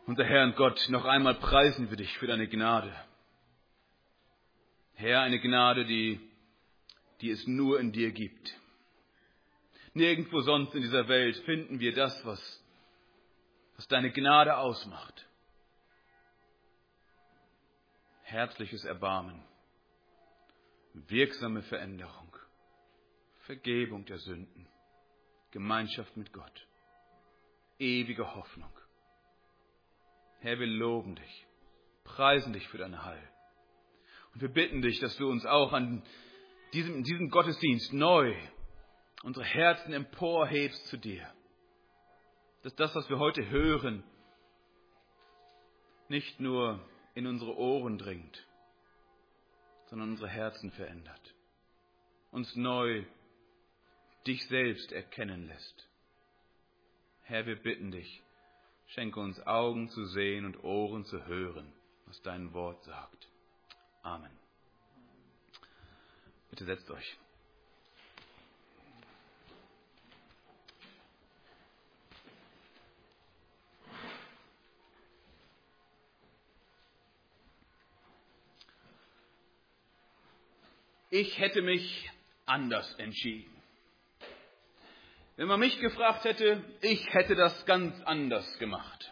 Unser Herr und Gott, noch einmal preisen wir dich für deine Gnade. Herr, eine Gnade, die es nur in dir gibt. Nirgendwo sonst in dieser Welt finden wir das, was deine Gnade ausmacht. Herzliches Erbarmen, wirksame Veränderung, Vergebung der Sünden, Gemeinschaft mit Gott, ewige Hoffnung. Herr, wir loben dich, preisen dich für dein Heil. Und wir bitten dich, dass du uns auch in diesem Gottesdienst neu unsere Herzen emporhebst zu dir. Dass das, was wir heute hören, nicht nur in unsere Ohren dringt, sondern unsere Herzen verändert. Uns neu dich selbst erkennen lässt. Herr, wir bitten dich, schenke uns Augen zu sehen und Ohren zu hören, was dein Wort sagt. Amen. Bitte setzt euch. Ich hätte mich anders entschieden. Wenn man mich gefragt hätte, ich hätte das ganz anders gemacht.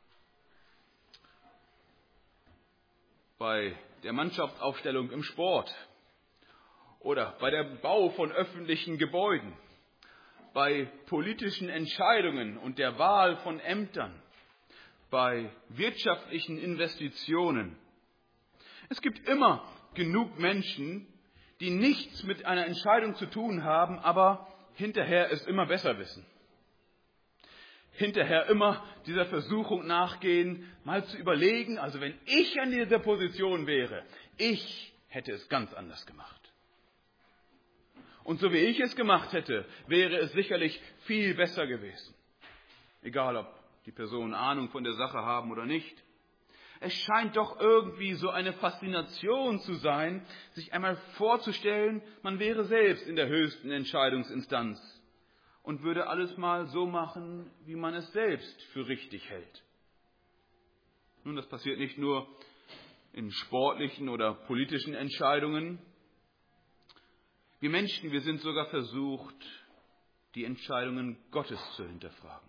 Bei der Mannschaftsaufstellung im Sport oder bei der Bau von öffentlichen Gebäuden, bei politischen Entscheidungen und der Wahl von Ämtern, bei wirtschaftlichen Investitionen. Es gibt immer genug Menschen, die nichts mit einer Entscheidung zu tun haben, aber hinterher es immer besser wissen. Hinterher immer dieser Versuchung nachgehen, mal zu überlegen, also wenn ich an dieser Position wäre, ich hätte es ganz anders gemacht. Und so wie ich es gemacht hätte, wäre es sicherlich viel besser gewesen. Egal, ob die Personen Ahnung von der Sache haben oder nicht. Es scheint doch irgendwie so eine Faszination zu sein, sich einmal vorzustellen, man wäre selbst in der höchsten Entscheidungsinstanz und würde alles mal so machen, wie man es selbst für richtig hält. Nun, das passiert nicht nur in sportlichen oder politischen Entscheidungen. Wir Menschen, wir sind sogar versucht, die Entscheidungen Gottes zu hinterfragen.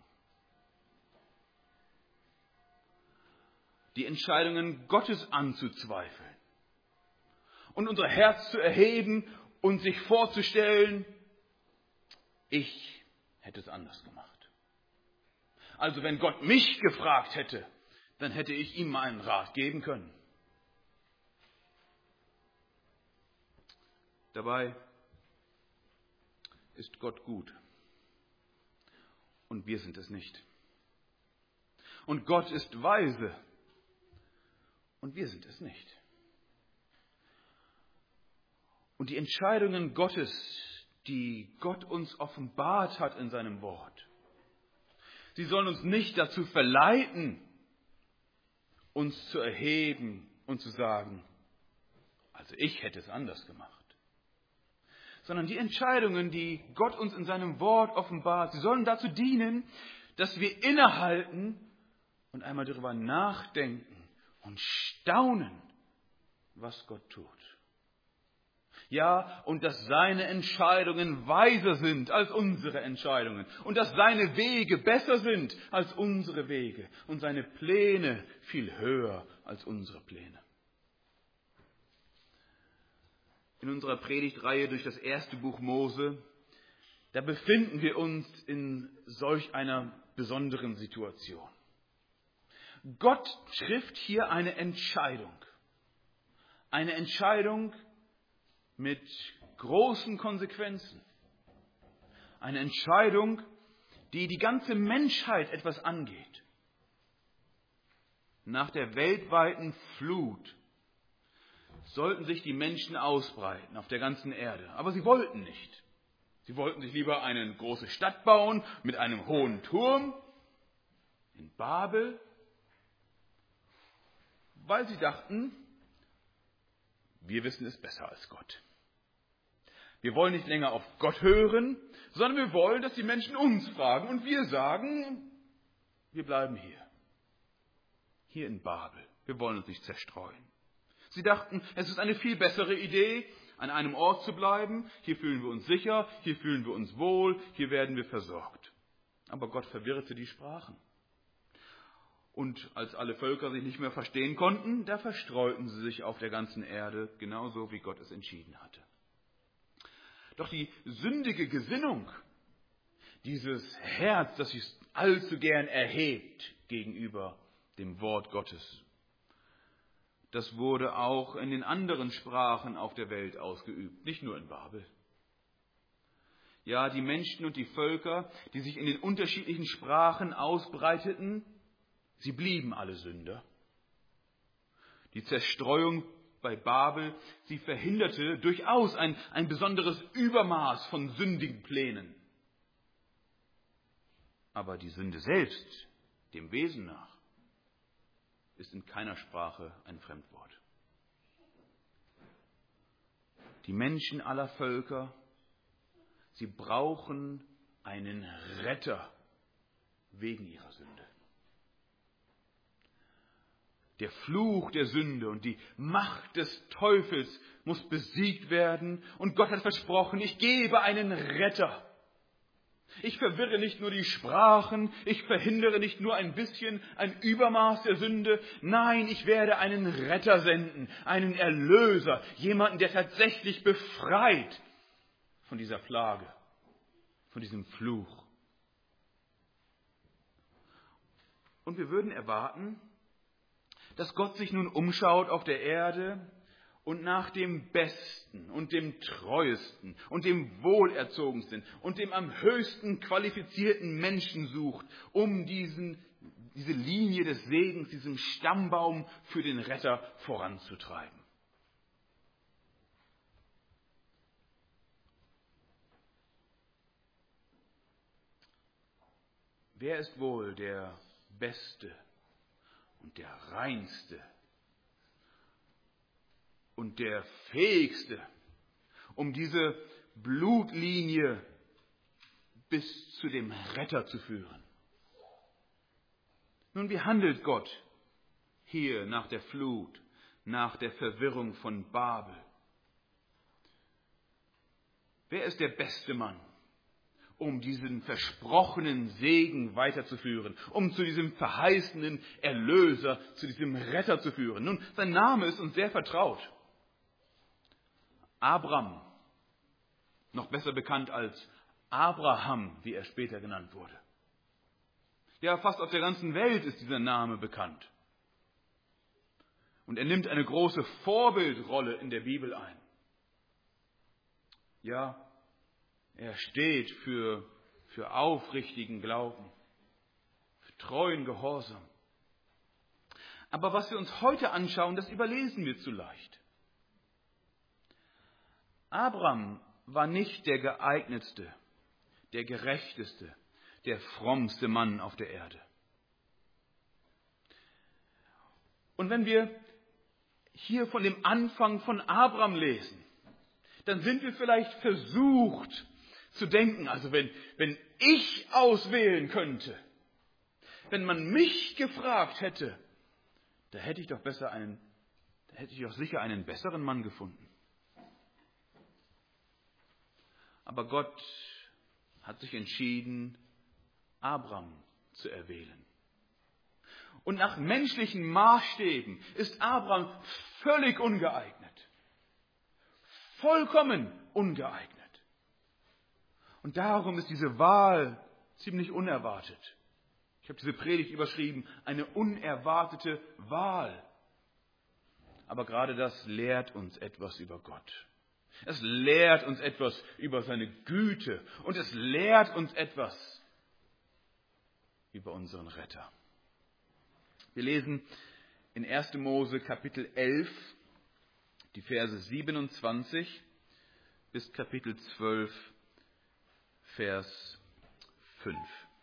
Die Entscheidungen Gottes anzuzweifeln und unser Herz zu erheben und sich vorzustellen, ich hätte es anders gemacht. Also wenn Gott mich gefragt hätte, dann hätte ich ihm meinen Rat geben können. Dabei ist Gott gut und wir sind es nicht. Und Gott ist weise und wir sind es nicht. Und die Entscheidungen Gottes, die Gott uns offenbart hat in seinem Wort, sie sollen uns nicht dazu verleiten, uns zu erheben und zu sagen, also ich hätte es anders gemacht. Sondern die Entscheidungen, die Gott uns in seinem Wort offenbart, sie sollen dazu dienen, dass wir innehalten und einmal darüber nachdenken und staunen, was Gott tut. Ja, und dass seine Entscheidungen weiser sind als unsere Entscheidungen und dass seine Wege besser sind als unsere Wege und seine Pläne viel höher als unsere Pläne. In unserer Predigtreihe durch das erste Buch Mose, da befinden wir uns in solch einer besonderen Situation. Gott trifft hier eine Entscheidung. Eine Entscheidung mit großen Konsequenzen. Eine Entscheidung, die die ganze Menschheit etwas angeht. Nach der weltweiten Flut sollten sich die Menschen ausbreiten auf der ganzen Erde. Aber sie wollten nicht. Sie wollten sich lieber eine große Stadt bauen mit einem hohen Turm in Babel, weil sie dachten, wir wissen es besser als Gott. Wir wollen nicht länger auf Gott hören, sondern wir wollen, dass die Menschen uns fragen und wir sagen, wir bleiben hier. hier in Babel. Wir wollen uns nicht zerstreuen. Sie dachten, es ist eine viel bessere Idee, an einem Ort zu bleiben. Hier fühlen wir uns sicher, hier fühlen wir uns wohl, hier werden wir versorgt. Aber Gott verwirrte die Sprachen. Und als alle Völker sich nicht mehr verstehen konnten, da verstreuten sie sich auf der ganzen Erde, genauso wie Gott es entschieden hatte. Doch die sündige Gesinnung, dieses Herz, das sich allzu gern erhebt gegenüber dem Wort Gottes, das wurde auch in den anderen Sprachen auf der Welt ausgeübt, nicht nur in Babel. Ja, die Menschen und die Völker, die sich in den unterschiedlichen Sprachen ausbreiteten, sie blieben alle Sünder. Die Zerstreuung bei Babel, sie verhinderte durchaus ein besonderes Übermaß von sündigen Plänen. Aber die Sünde selbst, dem Wesen nach, ist in keiner Sprache ein Fremdwort. Die Menschen aller Völker, sie brauchen einen Retter wegen ihrer Sünde. Der Fluch der Sünde und die Macht des Teufels muss besiegt werden. Und Gott hat versprochen, ich gebe einen Retter. Ich verwirre nicht nur die Sprachen, ich verhindere nicht nur ein bisschen ein Übermaß der Sünde. Nein, ich werde einen Retter senden, einen Erlöser, jemanden, der tatsächlich befreit von dieser Plage, von diesem Fluch. Und wir würden erwarten, dass Gott sich nun umschaut auf der Erde und nach dem Besten und dem Treuesten und dem Wohlerzogensten und dem am höchsten qualifizierten Menschen sucht, um diese Linie des Segens, diesen Stammbaum für den Retter voranzutreiben. Wer ist wohl der Beste und der Reinste und der Fähigste, um diese Blutlinie bis zu dem Retter zu führen? Nun, wie handelt Gott hier nach der Flut, nach der Verwirrung von Babel? Wer ist der beste Mann, um diesen versprochenen Segen weiterzuführen, um zu diesem verheißenen Erlöser, zu diesem Retter zu führen? Nun, sein Name ist uns sehr vertraut. Abram, noch besser bekannt als Abraham, wie er später genannt wurde. Ja, fast auf der ganzen Welt ist dieser Name bekannt. Und er nimmt eine große Vorbildrolle in der Bibel ein. Ja, er steht für aufrichtigen Glauben, für treuen Gehorsam. Aber was wir uns heute anschauen, das überlesen wir zu leicht. Abraham war nicht der geeignetste, der gerechteste, der frommste Mann auf der Erde. Und wenn wir hier von dem Anfang von Abraham lesen, dann sind wir vielleicht versucht zu denken, also wenn ich auswählen könnte, wenn man mich gefragt hätte, da hätte ich doch sicher einen besseren Mann gefunden. Aber Gott hat sich entschieden, Abraham zu erwählen. Und nach menschlichen Maßstäben ist Abraham völlig ungeeignet. Vollkommen ungeeignet. Und darum ist diese Wahl ziemlich unerwartet. Ich habe diese Predigt überschrieben, eine unerwartete Wahl. Aber gerade das lehrt uns etwas über Gott. Es lehrt uns etwas über seine Güte und es lehrt uns etwas über unseren Retter. Wir lesen in 1. Mose Kapitel 11, die Verse 27 bis Kapitel 12, Vers 5.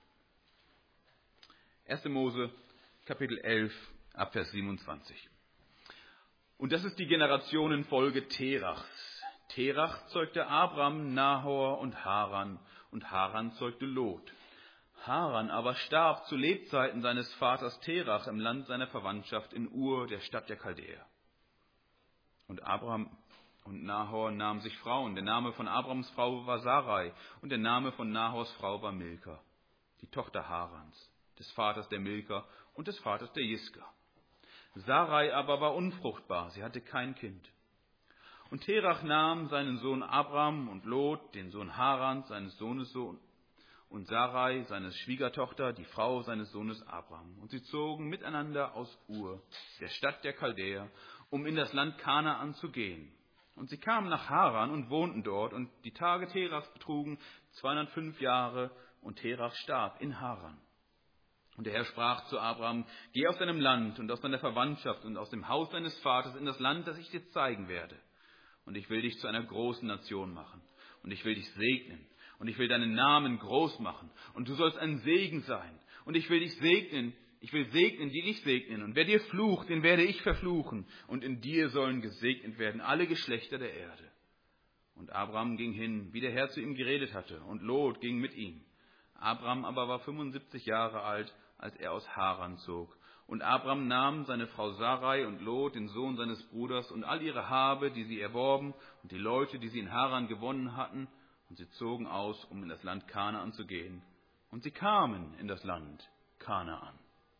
1. Mose Kapitel 11, ab Vers 27. Und das ist die Generationenfolge Terachs. Terach zeugte Abram, Nahor und Haran zeugte Lot. Haran aber starb zu Lebzeiten seines Vaters Terach im Land seiner Verwandtschaft in Ur, der Stadt der Chaldäer. Und Abram und Nahor nahmen sich Frauen. Der Name von Abrams Frau war Sarai und der Name von Nahors Frau war Milka, die Tochter Harans, des Vaters der Milka und des Vaters der Jiska. Sarai aber war unfruchtbar, sie hatte kein Kind. Und Terach nahm seinen Sohn Abram und Lot, den Sohn Harans, seines Sohnes Sohn, und Sarai, seines Schwiegertochter, die Frau seines Sohnes Abram. Und sie zogen miteinander aus Ur, der Stadt der Chaldäer, um in das Land Kanaan zu gehen. Und sie kamen nach Haran und wohnten dort, und die Tage Terachs betrugen 205 Jahre, und Terach starb in Haran. Und der Herr sprach zu Abram: Geh aus deinem Land und aus deiner Verwandtschaft und aus dem Haus deines Vaters in das Land, das ich dir zeigen werde. Und ich will dich zu einer großen Nation machen. Und ich will dich segnen. Und ich will deinen Namen groß machen. Und du sollst ein Segen sein. Und ich will dich segnen. Ich will segnen, die dich segnen. Und wer dir flucht, den werde ich verfluchen. Und in dir sollen gesegnet werden alle Geschlechter der Erde. Und Abram ging hin, wie der Herr zu ihm geredet hatte. Und Lot ging mit ihm. Abram aber war 75 Jahre alt, als er aus Haran zog. Und Abram nahm seine Frau Sarai und Lot, den Sohn seines Bruders, und all ihre Habe, die sie erworben, und die Leute, die sie in Haran gewonnen hatten, und sie zogen aus, um in das Land Kanaan zu gehen. Und sie kamen in das Land Kanaan.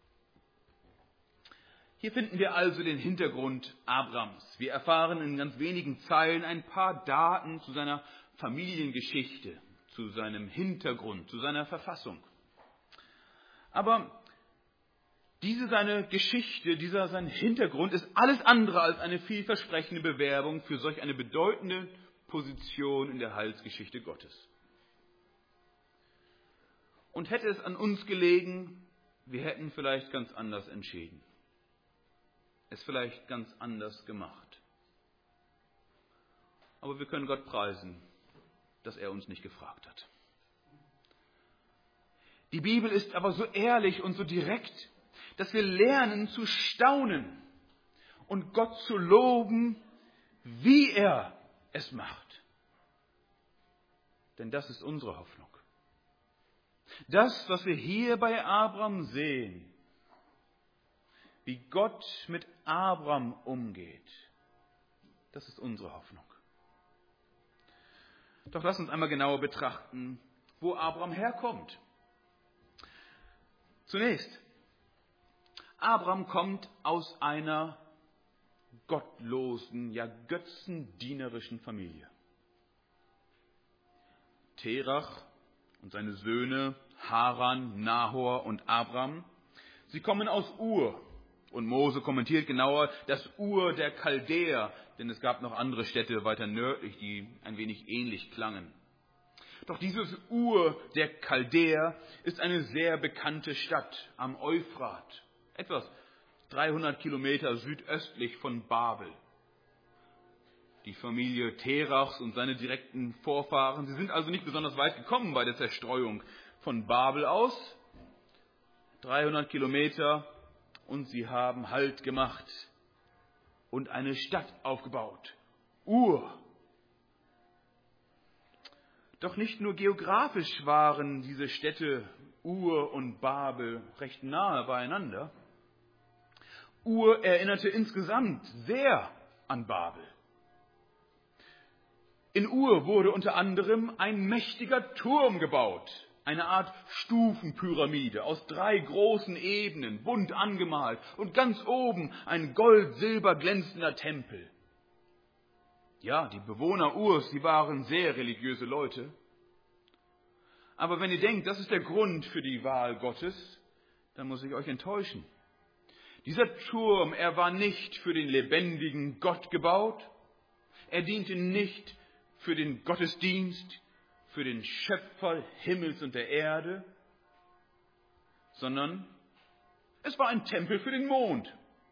Hier finden wir also den Hintergrund Abrams. Wir erfahren in ganz wenigen Zeilen ein paar Daten zu seiner Familiengeschichte, zu seinem Hintergrund, zu seiner Verfassung. Aber diese seine Geschichte, dieser sein Hintergrund ist alles andere als eine vielversprechende Bewerbung für solch eine bedeutende Position in der Heilsgeschichte Gottes. Und hätte es an uns gelegen, wir hätten vielleicht ganz anders entschieden. Es vielleicht ganz anders gemacht. Aber wir können Gott preisen, dass er uns nicht gefragt hat. Die Bibel ist aber so ehrlich und so direkt, dass wir lernen zu staunen und Gott zu loben, wie er es macht. Denn das ist unsere Hoffnung. Das, was wir hier bei Abram sehen, wie Gott mit Abram umgeht, das ist unsere Hoffnung. Doch lass uns einmal genauer betrachten, wo Abram herkommt. Zunächst, Abram kommt aus einer gottlosen, ja götzendienerischen Familie. Terach und seine Söhne Haran, Nahor und Abram, sie kommen aus Ur. Und Mose kommentiert genauer das Ur der Chaldäer, denn es gab noch andere Städte weiter nördlich, die ein wenig ähnlich klangen. Doch dieses Ur der Chaldäer ist eine sehr bekannte Stadt am Euphrat, etwas 300 Kilometer südöstlich von Babel. Die Familie Terachs und seine direkten Vorfahren, sie sind also nicht besonders weit gekommen bei der Zerstreuung von Babel aus. 300 Kilometer und sie haben Halt gemacht und eine Stadt aufgebaut. Ur. Doch nicht nur geografisch waren diese Städte Ur und Babel recht nahe beieinander. Ur erinnerte insgesamt sehr an Babel. In Ur wurde unter anderem ein mächtiger Turm gebaut, eine Art Stufenpyramide aus 3 großen Ebenen, bunt angemalt und ganz oben ein gold-silber glänzender Tempel. Ja, die Bewohner Urs, sie waren sehr religiöse Leute. Aber wenn ihr denkt, das ist der Grund für die Wahl Gottes, dann muss ich euch enttäuschen. Dieser Turm, er war nicht für den lebendigen Gott gebaut. Er diente nicht für den Gottesdienst, für den Schöpfer Himmels und der Erde, sondern es war ein Tempel für den Mond.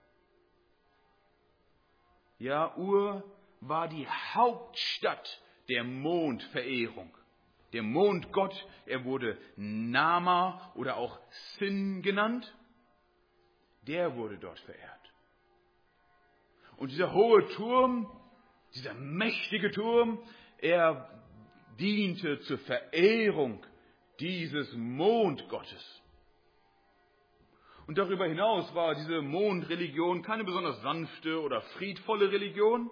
Ja, Ur war die Hauptstadt der Mondverehrung. Der Mondgott, er wurde Nama oder auch Sin genannt, der wurde dort verehrt. Und dieser hohe Turm, dieser mächtige Turm, er diente zur Verehrung dieses Mondgottes. Und darüber hinaus war diese Mondreligion keine besonders sanfte oder friedvolle Religion.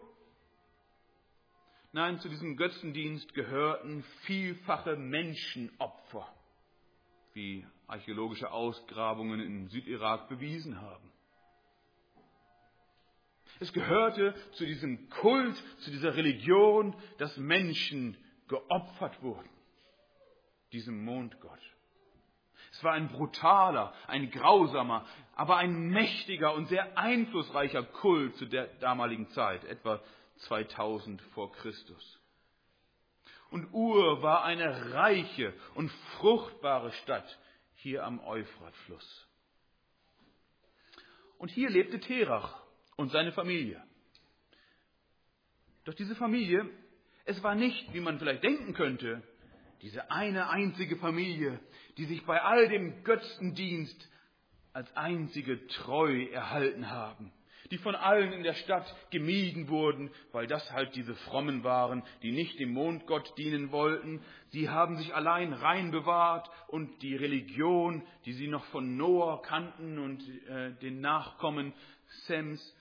Nein, zu diesem Götzendienst gehörten vielfache Menschenopfer, wie archäologische Ausgrabungen in Südirak bewiesen haben. Es gehörte zu diesem Kult, zu dieser Religion, dass Menschen geopfert wurden, diesem Mondgott. Es war ein brutaler, ein grausamer, aber ein mächtiger und sehr einflussreicher Kult zu der damaligen Zeit, etwa 2000 vor Christus. Und Ur war eine reiche und fruchtbare Stadt hier am Euphratfluss. Und hier lebte Terach und seine Familie. Doch diese Familie, es war nicht, wie man vielleicht denken könnte, diese eine einzige Familie, die sich bei all dem Götzendienst als einzige treu erhalten haben, die von allen in der Stadt gemieden wurden, weil das halt diese Frommen waren, die nicht dem Mondgott dienen wollten. Sie haben sich allein rein bewahrt und die Religion, die sie noch von Noah kannten und den Nachkommen Sems.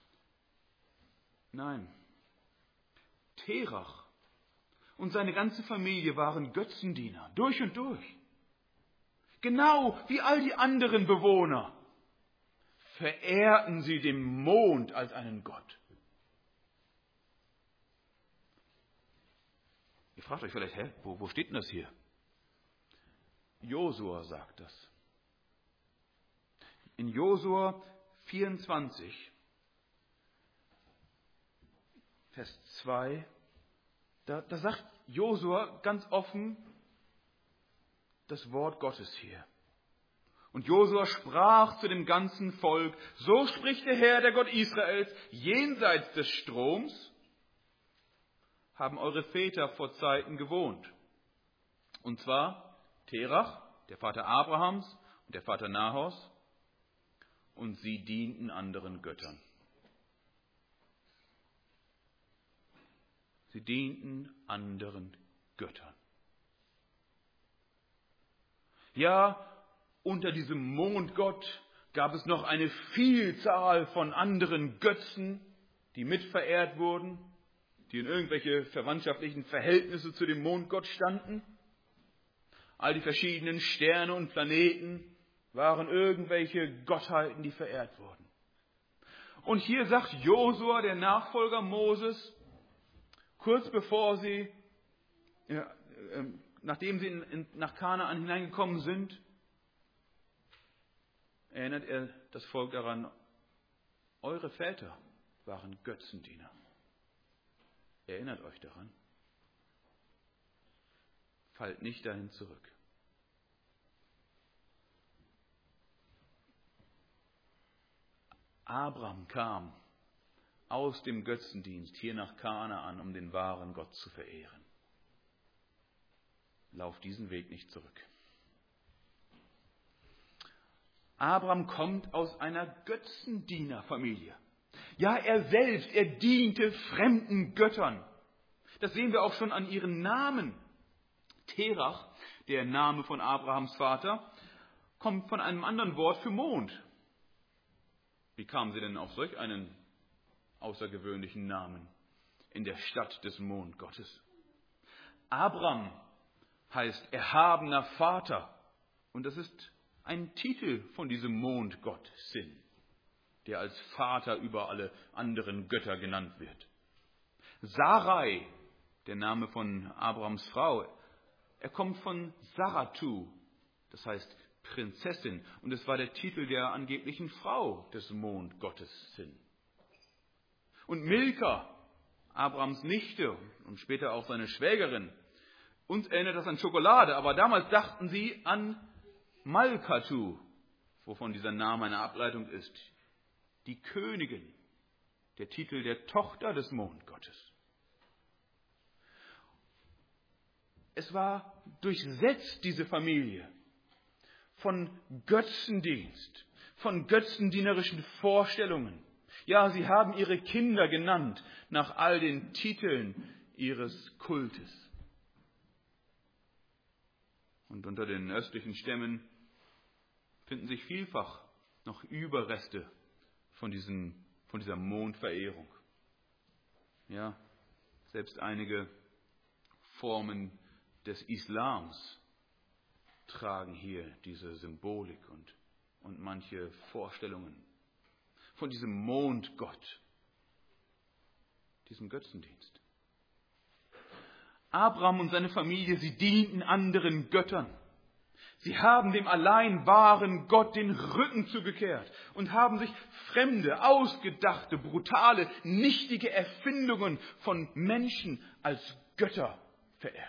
Nein, Terach und seine ganze Familie waren Götzendiener, durch und durch. Genau wie all die anderen Bewohner verehrten sie den Mond als einen Gott. Ihr fragt euch vielleicht, wo steht denn das hier? Josua sagt das. In Josua 24, Vers 2, da sagt Josua ganz offen das Wort Gottes hier. Und Josua sprach zu dem ganzen Volk: So spricht der Herr, der Gott Israels, jenseits des Stroms haben eure Väter vor Zeiten gewohnt. Und zwar Terach, der Vater Abrahams und der Vater Nahors, und sie dienten anderen Göttern. Sie dienten anderen Göttern. Ja, unter diesem Mondgott gab es noch eine Vielzahl von anderen Götzen, die mitverehrt wurden, die in irgendwelche verwandtschaftlichen Verhältnisse zu dem Mondgott standen. All die verschiedenen Sterne und Planeten waren irgendwelche Gottheiten, die verehrt wurden. Und hier sagt Josua, der Nachfolger Moses, kurz bevor sie, nachdem sie nach Kanaan hineingekommen sind, erinnert er das Volk daran: Eure Väter waren Götzendiener. Erinnert euch daran. Fallt nicht dahin zurück. Abraham kam aus dem Götzendienst hier nach Kanaan, um den wahren Gott zu verehren. Lauf diesen Weg nicht zurück. Abraham kommt aus einer Götzendienerfamilie. Ja, er selbst, er diente fremden Göttern. Das sehen wir auch schon an ihren Namen. Terach, der Name von Abrahams Vater, kommt von einem anderen Wort für Mond. Wie kamen sie denn auf solch einen außergewöhnlichen Namen in der Stadt des Mondgottes? Abram heißt erhabener Vater. Und das ist ein Titel von diesem Mondgott Sin, der als Vater über alle anderen Götter genannt wird. Sarai, der Name von Abrams Frau, er kommt von Saratu, das heißt Prinzessin, und es war der Titel der angeblichen Frau des Mondgottes Sin. Und Milka, Abrams Nichte und später auch seine Schwägerin, uns erinnert das an Schokolade, aber damals dachten sie an Malkatu, wovon dieser Name eine Ableitung ist, die Königin, der Titel der Tochter des Mondgottes. Es war durchsetzt, diese Familie, von Götzendienst, von götzendienerischen Vorstellungen. Ja, sie haben ihre Kinder genannt nach all den Titeln ihres Kultes. Und unter den östlichen Stämmen finden sich vielfach noch Überreste von dieser Mondverehrung. Ja, selbst einige Formen des Islams tragen hier diese Symbolik und manche Vorstellungen von diesem Mondgott, diesem Götzendienst. Abraham und seine Familie, sie dienten anderen Göttern. Sie haben dem allein wahren Gott den Rücken zugekehrt und haben sich fremde, ausgedachte, brutale, nichtige Erfindungen von Menschen als Götter verehrt.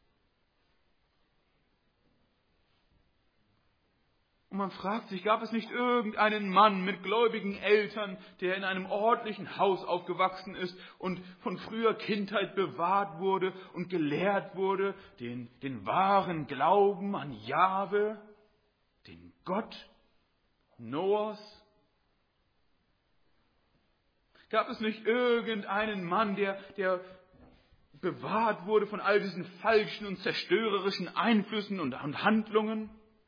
Und man fragt sich, gab es nicht irgendeinen Mann mit gläubigen Eltern, der in einem ordentlichen Haus aufgewachsen ist und von früher Kindheit bewahrt wurde und gelehrt wurde, den wahren Glauben an Jahwe, den Gott Noahs? Gab es nicht irgendeinen Mann, der bewahrt wurde von all diesen falschen und zerstörerischen Einflüssen und Handlungen?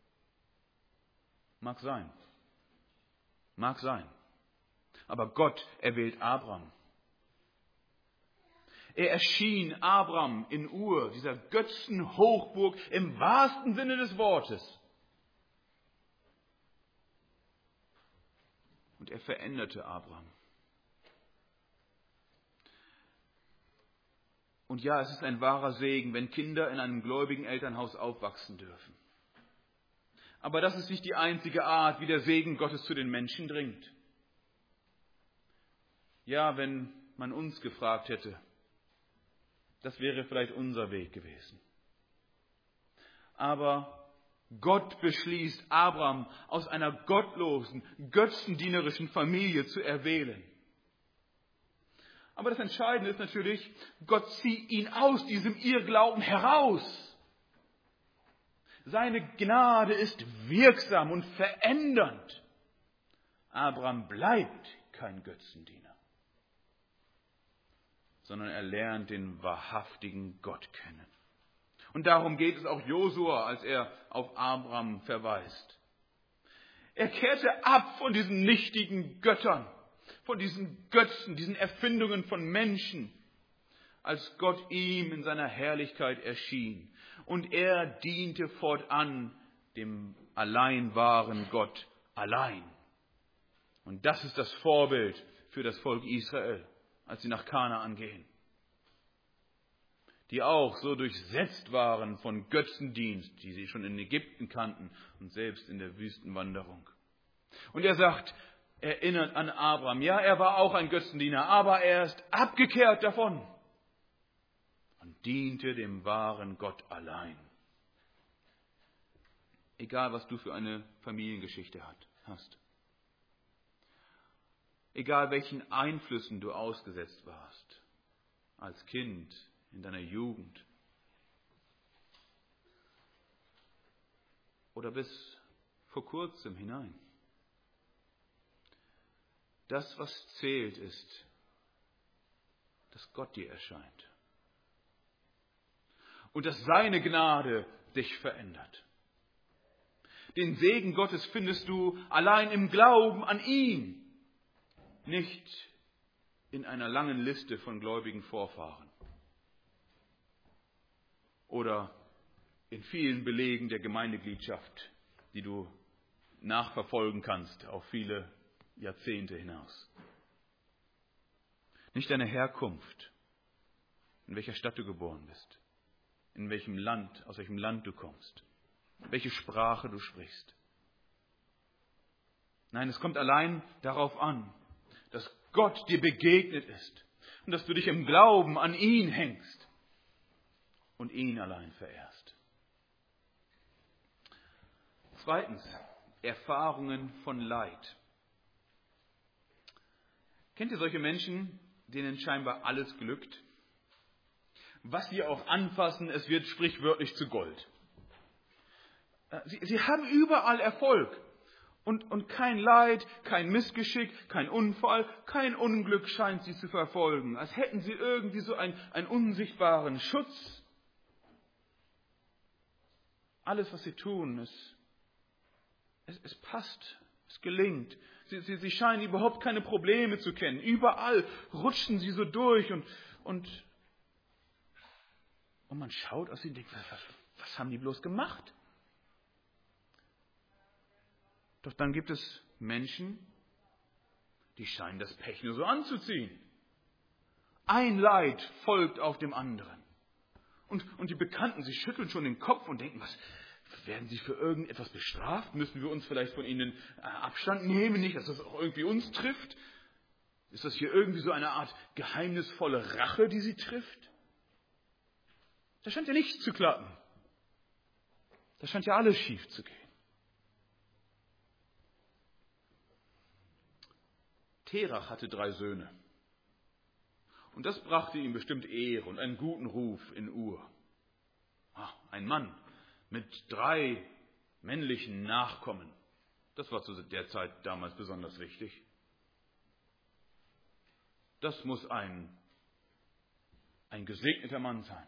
Mag sein. Mag sein. Aber Gott erwählt Abraham. Er erschien Abraham in Ur, dieser Götzenhochburg im wahrsten Sinne des Wortes. Und er veränderte Abraham. Und ja, es ist ein wahrer Segen, wenn Kinder in einem gläubigen Elternhaus aufwachsen dürfen. Aber das ist nicht die einzige Art, wie der Segen Gottes zu den Menschen dringt. Ja, wenn man uns gefragt hätte, das wäre vielleicht unser Weg gewesen. Aber Gott beschließt, Abraham aus einer gottlosen, götzendienerischen Familie zu erwählen. Aber das Entscheidende ist natürlich, Gott zieht ihn aus diesem Irrglauben heraus. Seine Gnade ist wirksam und verändernd. Abraham bleibt kein Götzendiener, sondern er lernt den wahrhaftigen Gott kennen. Und darum geht es auch Josua, als er auf Abraham verweist. Er kehrte ab von diesen nichtigen Göttern, von diesen Götzen, diesen Erfindungen von Menschen, als Gott ihm in seiner Herrlichkeit erschien. Und er diente fortan dem allein wahren Gott allein. Und das ist das Vorbild für das Volk Israel, als sie nach Kanaan gehen. Die auch so durchsetzt waren von Götzendienst, die sie schon in Ägypten kannten und selbst in der Wüstenwanderung. Und er sagt, erinnert an Abraham, ja, er war auch ein Götzendiener, aber er ist abgekehrt davon und diente dem wahren Gott allein. Egal, was du für eine Familiengeschichte hast. Egal, welchen Einflüssen du ausgesetzt warst, als Kind, in deiner Jugend oder bis vor kurzem hinein. Das, was zählt, ist, dass Gott dir erscheint. Und dass seine Gnade dich verändert. Den Segen Gottes findest du allein im Glauben an ihn, nicht in einer langen Liste von gläubigen Vorfahren oder in vielen Belegen der Gemeindegliedschaft, die du nachverfolgen kannst auf viele Jahrzehnte hinaus. Nicht deine Herkunft, in welcher Stadt du geboren bist, in welchem Land, aus welchem Land du kommst, welche Sprache du sprichst. Nein, es kommt allein darauf an, dass Gott dir begegnet ist und dass du dich im Glauben an ihn hängst und ihn allein verehrst. Zweitens, Erfahrungen von Leid. Kennt ihr solche Menschen, denen scheinbar alles glückt? Was sie auch anfassen, es wird sprichwörtlich zu Gold. Sie haben überall Erfolg. Und kein Leid, kein Missgeschick, kein Unfall, kein Unglück scheint sie zu verfolgen. Als hätten sie irgendwie so einen unsichtbaren Schutz. Alles, was sie tun, es passt, es gelingt. Sie scheinen überhaupt keine Probleme zu kennen. Überall rutschen sie so durch und man schaut aus ihnen und denkt, was haben die bloß gemacht? Doch dann gibt es Menschen, die scheinen das Pech nur so anzuziehen. Ein Leid folgt auf dem anderen. Und die Bekannten, sie schütteln schon den Kopf und denken, was, werden sie für irgendetwas bestraft? Müssen wir uns vielleicht von ihnen Abstand nehmen? Nicht, dass das auch irgendwie uns trifft? Ist das hier irgendwie so eine Art geheimnisvolle Rache, die sie trifft? Da scheint ja nichts zu klappen. Da scheint ja alles schief zu gehen. Terach hatte 3 Söhne. Und das brachte ihm bestimmt Ehre und einen guten Ruf in Ur. Ein Mann mit 3 männlichen Nachkommen. Das war zu der Zeit damals besonders wichtig. Das muss ein gesegneter Mann sein.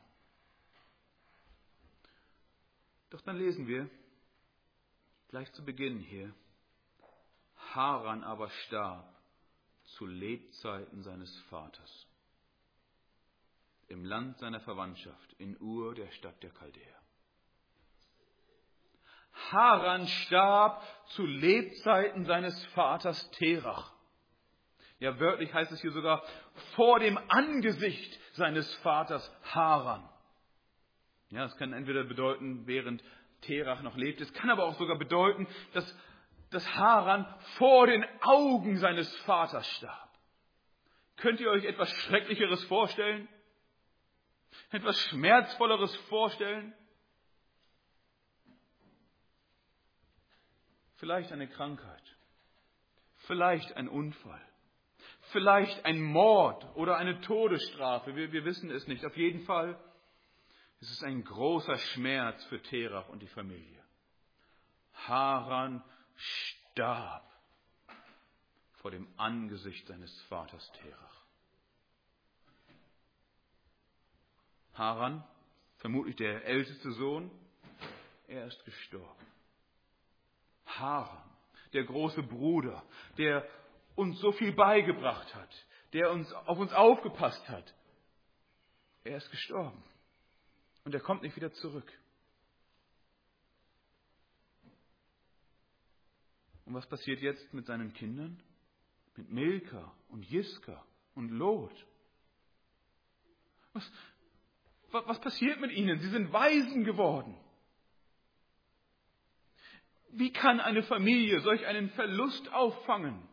Doch dann lesen wir, gleich zu Beginn hier, Haran aber starb zu Lebzeiten seines Vaters, im Land seiner Verwandtschaft, in Ur, der Stadt der Chaldäer. Haran starb zu Lebzeiten seines Vaters Terach. Ja, wörtlich heißt es hier sogar, vor dem Angesicht seines Vaters Haran. Ja, es kann entweder bedeuten, während Terach noch lebt. Es kann aber auch sogar bedeuten, dass Haran vor den Augen seines Vaters starb. Könnt ihr euch etwas Schrecklicheres vorstellen? Etwas Schmerzvolleres vorstellen? Vielleicht eine Krankheit, vielleicht ein Unfall, vielleicht ein Mord oder eine Todesstrafe. Wir wissen es nicht. Auf jeden Fall ist es ein großer Schmerz für Terach und die Familie. Haran starb vor dem Angesicht seines Vaters Terach. Haran, vermutlich der älteste Sohn, er ist gestorben. Haran, der große Bruder, der uns so viel beigebracht hat, der auf uns aufgepasst hat, er ist gestorben. Und er kommt nicht wieder zurück. Und was passiert jetzt mit seinen Kindern? Mit Milka und Jiska und Lot? Was passiert mit ihnen? Sie sind Waisen geworden. Wie kann eine Familie solch einen Verlust auffangen?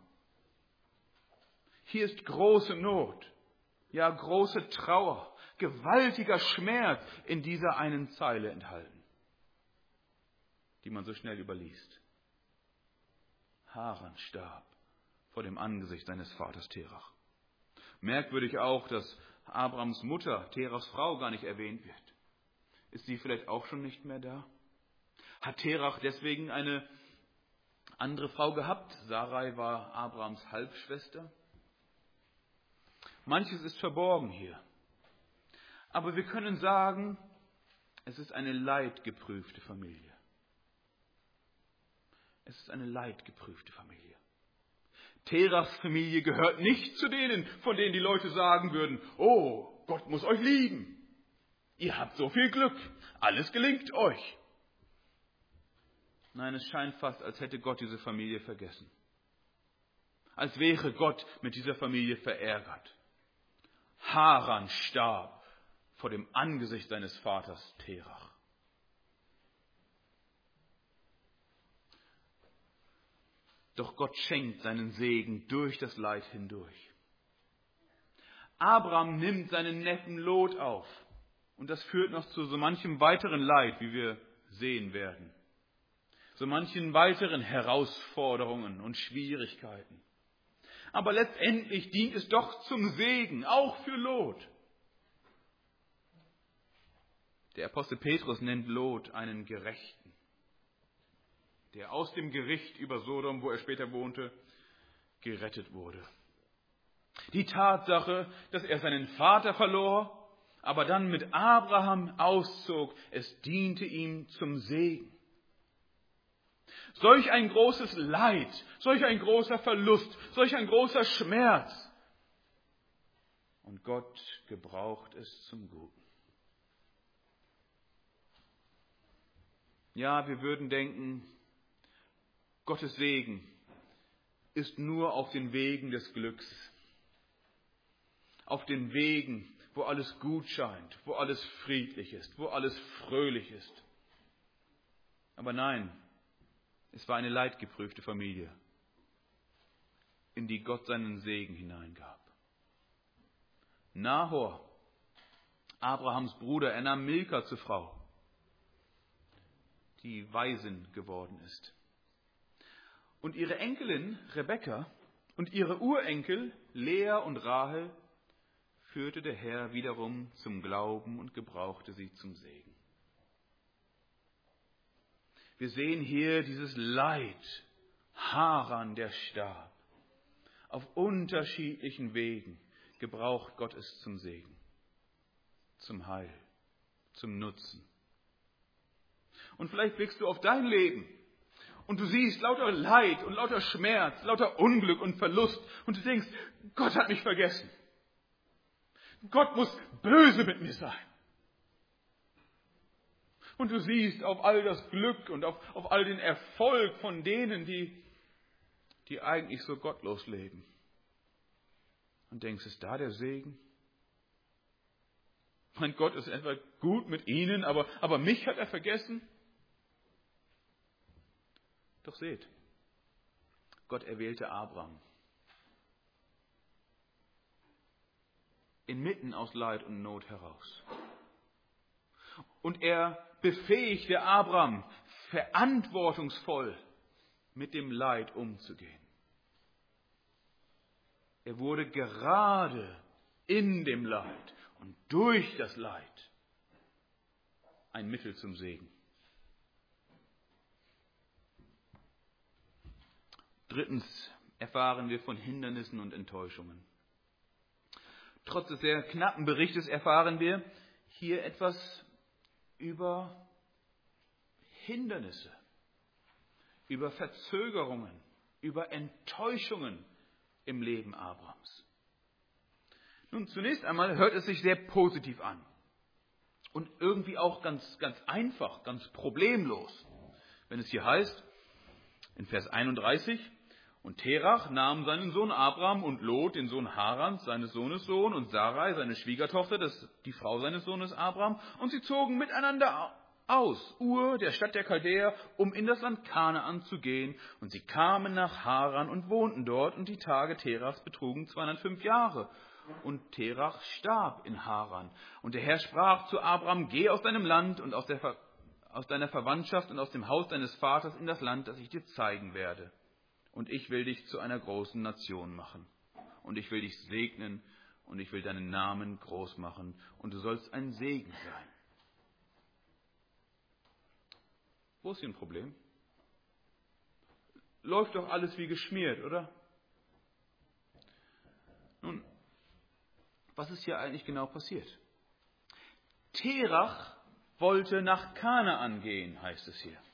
Hier ist große Not, ja große Trauer, gewaltiger Schmerz in dieser einen Zeile enthalten, die man so schnell überliest. Haran starb vor dem Angesicht seines Vaters Terach. Merkwürdig auch, dass Abrams Mutter, Terachs Frau, gar nicht erwähnt wird. Ist sie vielleicht auch schon nicht mehr da? Hat Terach deswegen eine andere Frau gehabt? Sarai war Abrams Halbschwester. Manches ist verborgen hier. Aber wir können sagen, es ist eine leidgeprüfte Familie. Es ist eine leidgeprüfte Familie. Terachs Familie gehört nicht zu denen, von denen die Leute sagen würden, oh, Gott muss euch lieben. Ihr habt so viel Glück. Alles gelingt euch. Nein, es scheint fast, als hätte Gott diese Familie vergessen. Als wäre Gott mit dieser Familie verärgert. Haran starb vor dem Angesicht seines Vaters Terach. Doch Gott schenkt seinen Segen durch das Leid hindurch. Abraham nimmt seinen Neffen Lot auf. Und das führt noch zu so manchem weiteren Leid, wie wir sehen werden. So manchen weiteren Herausforderungen und Schwierigkeiten. Aber letztendlich dient es doch zum Segen, auch für Lot. Der Apostel Petrus nennt Lot einen Gerechten, der aus dem Gericht über Sodom, wo er später wohnte, gerettet wurde. Die Tatsache, dass er seinen Vater verlor, aber dann mit Abraham auszog, es diente ihm zum Segen. Solch ein großes Leid, solch ein großer Verlust, solch ein großer Schmerz. Und Gott gebraucht es zum Guten. Ja, wir würden denken, Gottes Segen ist nur auf den Wegen des Glücks. Auf den Wegen, wo alles gut scheint, wo alles friedlich ist, wo alles fröhlich ist. Aber nein, es war eine leidgeprüfte Familie, in die Gott seinen Segen hineingab. Nahor, Abrahams Bruder, er nahm Milka zur Frau, die Waisin geworden ist. Und ihre Enkelin Rebekka und ihre Urenkel Lea und Rahel führte der Herr wiederum zum Glauben und gebrauchte sie zum Segen. Wir sehen hier dieses Leid, Haran, der starb. Auf unterschiedlichen Wegen gebraucht Gott es zum Segen, zum Heil, zum Nutzen. Und vielleicht blickst du auf dein Leben und du siehst lauter Leid und lauter Schmerz, lauter Unglück und Verlust und du denkst, Gott hat mich vergessen. Gott muss böse mit mir sein. Und du siehst auf all das Glück und auf all den Erfolg von denen, die eigentlich so gottlos leben. Und denkst, ist da der Segen? Mein Gott ist etwa gut mit ihnen, aber mich hat er vergessen? Doch seht, Gott erwählte Abraham. Inmitten aus Leid und Not heraus. Und er befähigte Abraham, verantwortungsvoll mit dem Leid umzugehen. Er wurde gerade in dem Leid und durch das Leid ein Mittel zum Segen. Drittens erfahren wir von Hindernissen und Enttäuschungen. Trotz des sehr knappen Berichtes erfahren wir hier etwas über Hindernisse, über Verzögerungen, über Enttäuschungen im Leben Abrahams. Nun, zunächst einmal hört es sich sehr positiv an und irgendwie auch ganz einfach, ganz problemlos. Wenn es hier heißt, in Vers 31, und Terach nahm seinen Sohn Abraham und Lot, den Sohn Harans, seines Sohnes Sohn, und Sarai, seine Schwiegertochter, die Frau seines Sohnes Abraham, und sie zogen miteinander aus, Ur, der Stadt der Chaldäer, um in das Land Kanaan zu gehen. Und sie kamen nach Haran und wohnten dort, und die Tage Terachs betrugen 205 Jahre. Und Terach starb in Haran. Und der Herr sprach zu Abraham, geh aus deinem Land und aus deiner Verwandtschaft und aus dem Haus deines Vaters in das Land, das ich dir zeigen werde. Und ich will dich zu einer großen Nation machen. Und ich will dich segnen und ich will deinen Namen groß machen. Und du sollst ein Segen sein. Wo ist hier ein Problem? Läuft doch alles wie geschmiert, oder? Nun, was ist hier eigentlich genau passiert? Terach wollte nach Kanaan gehen, heißt es hier.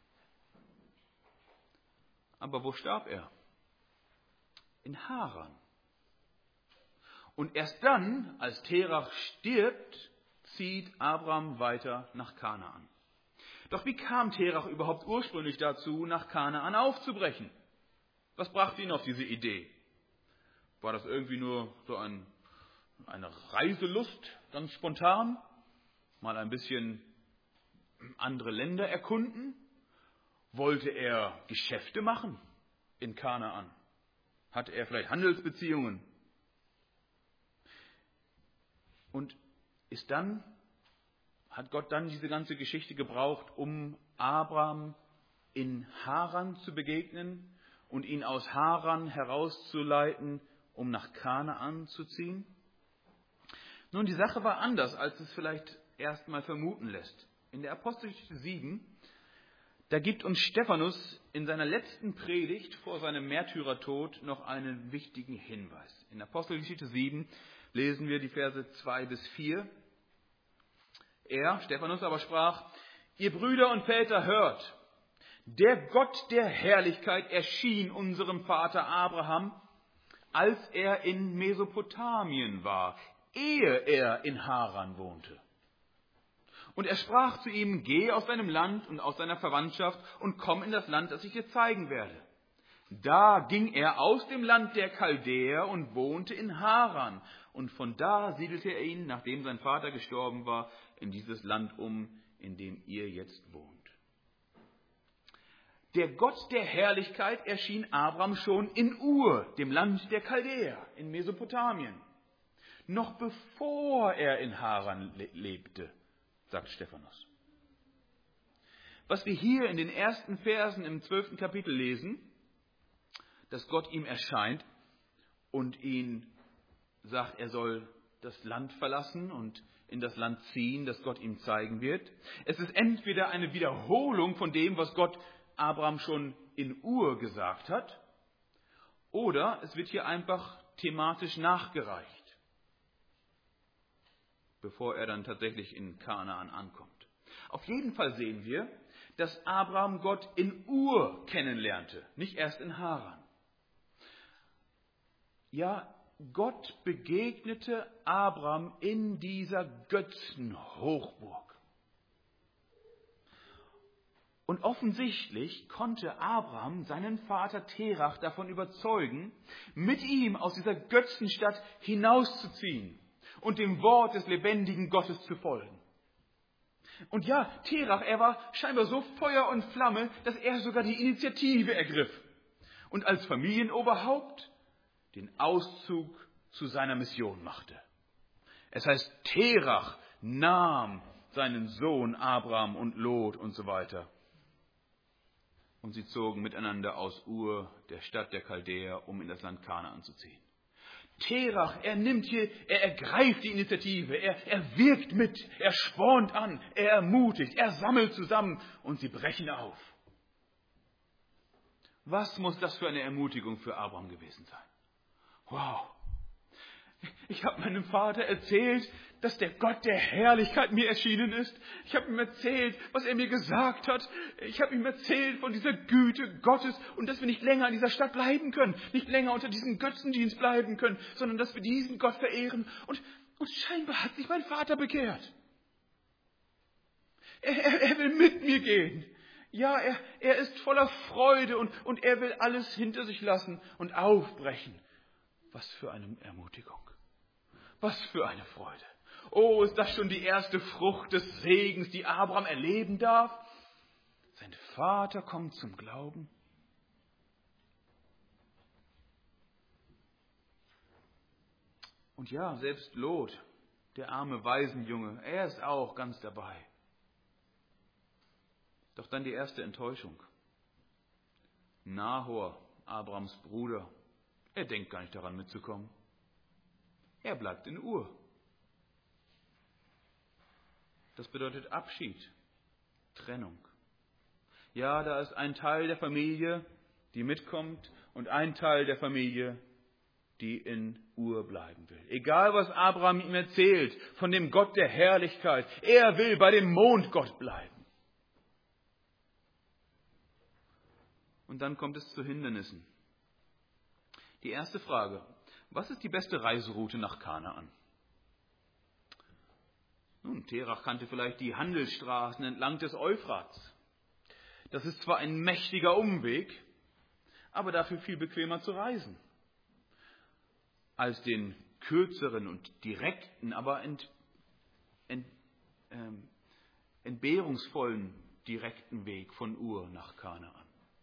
Aber wo starb er? In Haran. Und erst dann, als Terach stirbt, zieht Abraham weiter nach Kanaan. Doch wie kam Terach überhaupt ursprünglich dazu, nach Kanaan aufzubrechen? Was brachte ihn auf diese Idee? War das irgendwie nur so eine Reiselust, ganz spontan? Mal ein bisschen andere Länder erkunden? Wollte er Geschäfte machen in Kanaan? Hatte er vielleicht Handelsbeziehungen? Und hat Gott dann diese ganze Geschichte gebraucht, um Abraham in Haran zu begegnen und ihn aus Haran herauszuleiten, um nach Kanaan zu ziehen? Nun, die Sache war anders, als es vielleicht erstmal vermuten lässt. In der Apostelgeschichte 7, da gibt uns Stephanus in seiner letzten Predigt vor seinem Märtyrertod noch einen wichtigen Hinweis. In Apostelgeschichte 7 lesen wir die Verse 2 bis 4. Er, Stephanus, aber sprach: Ihr Brüder und Väter, hört, der Gott der Herrlichkeit erschien unserem Vater Abraham, als er in Mesopotamien war, ehe er in Haran wohnte. Und er sprach zu ihm: Geh aus deinem Land und aus deiner Verwandtschaft und komm in das Land, das ich dir zeigen werde. Da ging er aus dem Land der Chaldäer und wohnte in Haran. Und von da siedelte er ihn, nachdem sein Vater gestorben war, in dieses Land um, in dem ihr jetzt wohnt. Der Gott der Herrlichkeit erschien Abraham schon in Ur, dem Land der Chaldäer, in Mesopotamien. Noch bevor er in Haran lebte, sagt Stephanus. Was wir hier in den ersten Versen im 12. Kapitel lesen, dass Gott ihm erscheint und ihn sagt, er soll das Land verlassen und in das Land ziehen, das Gott ihm zeigen wird. Es ist entweder eine Wiederholung von dem, was Gott Abraham schon in Ur gesagt hat, oder es wird hier einfach thematisch nachgereicht, bevor er dann tatsächlich in Kanaan ankommt. Auf jeden Fall sehen wir, dass Abraham Gott in Ur kennenlernte, nicht erst in Haran. Ja, Gott begegnete Abraham in dieser Götzenhochburg. Und offensichtlich konnte Abraham seinen Vater Terach davon überzeugen, mit ihm aus dieser Götzenstadt hinauszuziehen und dem Wort des lebendigen Gottes zu folgen. Und ja, Terach, er war scheinbar so Feuer und Flamme, dass er sogar die Initiative ergriff und als Familienoberhaupt den Auszug zu seiner Mission machte. Es heißt, Terach nahm seinen Sohn Abraham und Lot und so weiter. Und sie zogen miteinander aus Ur, der Stadt der Chaldäer, um in das Land Kanaan zu ziehen. Terach, er ergreift die Initiative, er wirkt mit, er spornt an, er ermutigt, er sammelt zusammen und sie brechen auf. Was muss das für eine Ermutigung für Abraham gewesen sein? Wow! Ich habe meinem Vater erzählt, dass der Gott der Herrlichkeit mir erschienen ist. Ich habe ihm erzählt, was er mir gesagt hat. Ich habe ihm erzählt von dieser Güte Gottes und dass wir nicht länger in dieser Stadt bleiben können, nicht länger unter diesem Götzendienst bleiben können, sondern dass wir diesen Gott verehren. Und scheinbar hat sich mein Vater bekehrt. Er will mit mir gehen. Ja, er ist voller Freude und er will alles hinter sich lassen und aufbrechen. Was für eine Ermutigung. Was für eine Freude. Oh, ist das schon die erste Frucht des Segens, die Abraham erleben darf? Sein Vater kommt zum Glauben. Und ja, selbst Lot, der arme Waisenjunge, er ist auch ganz dabei. Doch dann die erste Enttäuschung. Nahor, Abrahams Bruder, er denkt gar nicht daran mitzukommen. Er bleibt in Ur. Das bedeutet Abschied, Trennung. Ja, da ist ein Teil der Familie, die mitkommt, und ein Teil der Familie, die in Ur bleiben will. Egal, was Abraham ihm erzählt von dem Gott der Herrlichkeit, er will bei dem Mondgott bleiben. Und dann kommt es zu Hindernissen. Die erste Frage: Was ist die beste Reiseroute nach Kanaan? Nun, Terach kannte vielleicht die Handelsstraßen entlang des Euphrats. Das ist zwar ein mächtiger Umweg, aber dafür viel bequemer zu reisen. Als den kürzeren und direkten, aber entbehrungsvollen direkten Weg von Ur nach Kanaan.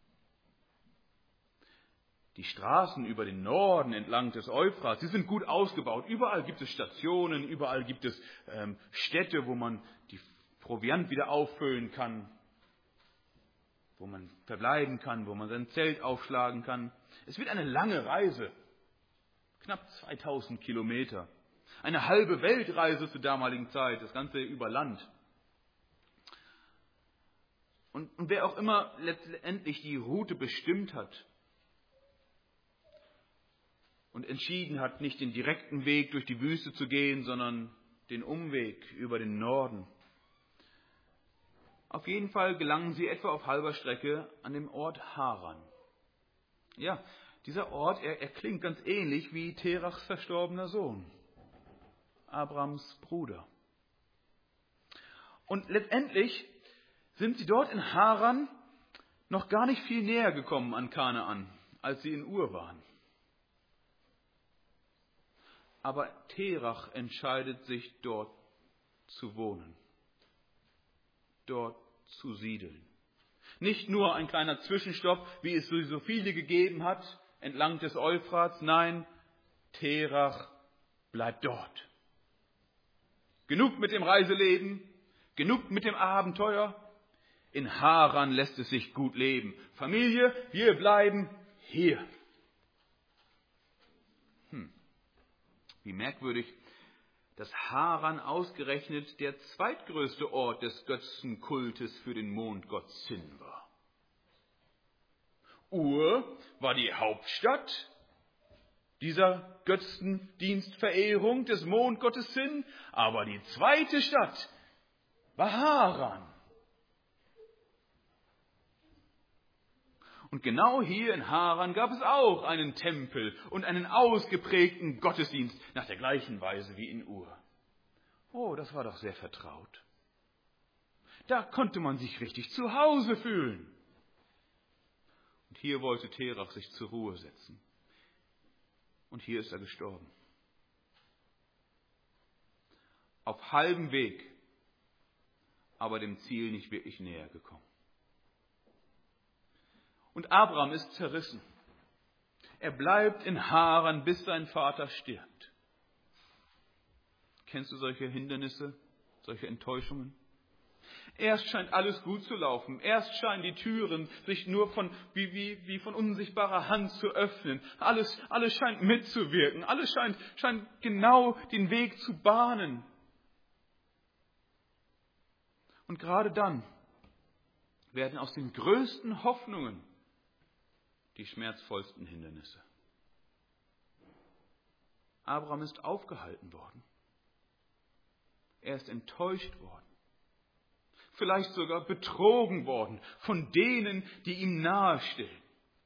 Die Straßen über den Norden entlang des Euphrats, die sind gut ausgebaut. Überall gibt es Stationen, überall gibt es Städte, wo man die Proviant wieder auffüllen kann, wo man verbleiben kann, wo man sein Zelt aufschlagen kann. Es wird eine lange Reise, knapp 2000 Kilometer. Eine halbe Weltreise zur damaligen Zeit, das Ganze über Land. Und wer auch immer letztendlich die Route bestimmt hat, und entschieden hat, nicht den direkten Weg durch die Wüste zu gehen, sondern den Umweg über den Norden, Auf jeden Fall gelangen sie etwa auf halber Strecke an dem Ort Haran. Ja, dieser Ort, er klingt ganz ähnlich wie Terachs verstorbener Sohn, Abrams Bruder. Und letztendlich sind sie dort in Haran noch gar nicht viel näher gekommen an Kanaan, als sie in Ur waren. Aber Terach entscheidet sich, dort zu wohnen, dort zu siedeln. Nicht nur ein kleiner Zwischenstopp, wie es so viele gegeben hat, entlang des Euphrats. Nein, Terach bleibt dort. Genug mit dem Reiseleben, genug mit dem Abenteuer. In Haran lässt es sich gut leben. Familie, wir bleiben hier. Wie merkwürdig, dass Haran ausgerechnet der zweitgrößte Ort des Götzenkultes für den Mondgott Sin war. Ur war die Hauptstadt dieser Götzendienstverehrung des Mondgottes Sin, aber die zweite Stadt war Haran. Und genau hier in Haran gab es auch einen Tempel und einen ausgeprägten Gottesdienst nach der gleichen Weise wie in Ur. Oh, das war doch sehr vertraut. Da konnte man sich richtig zu Hause fühlen. Und hier wollte Terach sich zur Ruhe setzen. Und hier ist er gestorben. Auf halbem Weg, aber dem Ziel nicht wirklich näher gekommen. Und Abraham ist zerrissen. Er bleibt in Haran, bis sein Vater stirbt. Kennst du solche Hindernisse, solche Enttäuschungen? Erst scheint alles gut zu laufen. Erst scheinen die Türen sich nur wie von unsichtbarer Hand zu öffnen. Alles scheint mitzuwirken. Alles scheint genau den Weg zu bahnen. Und gerade dann werden aus den größten Hoffnungen die schmerzvollsten Hindernisse. Abraham ist aufgehalten worden. Er ist enttäuscht worden. Vielleicht sogar betrogen worden von denen, die ihm nahestehen.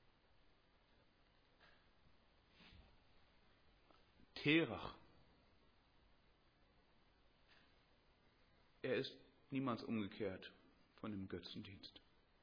Terach. Er ist niemals umgekehrt von dem Götzendienst.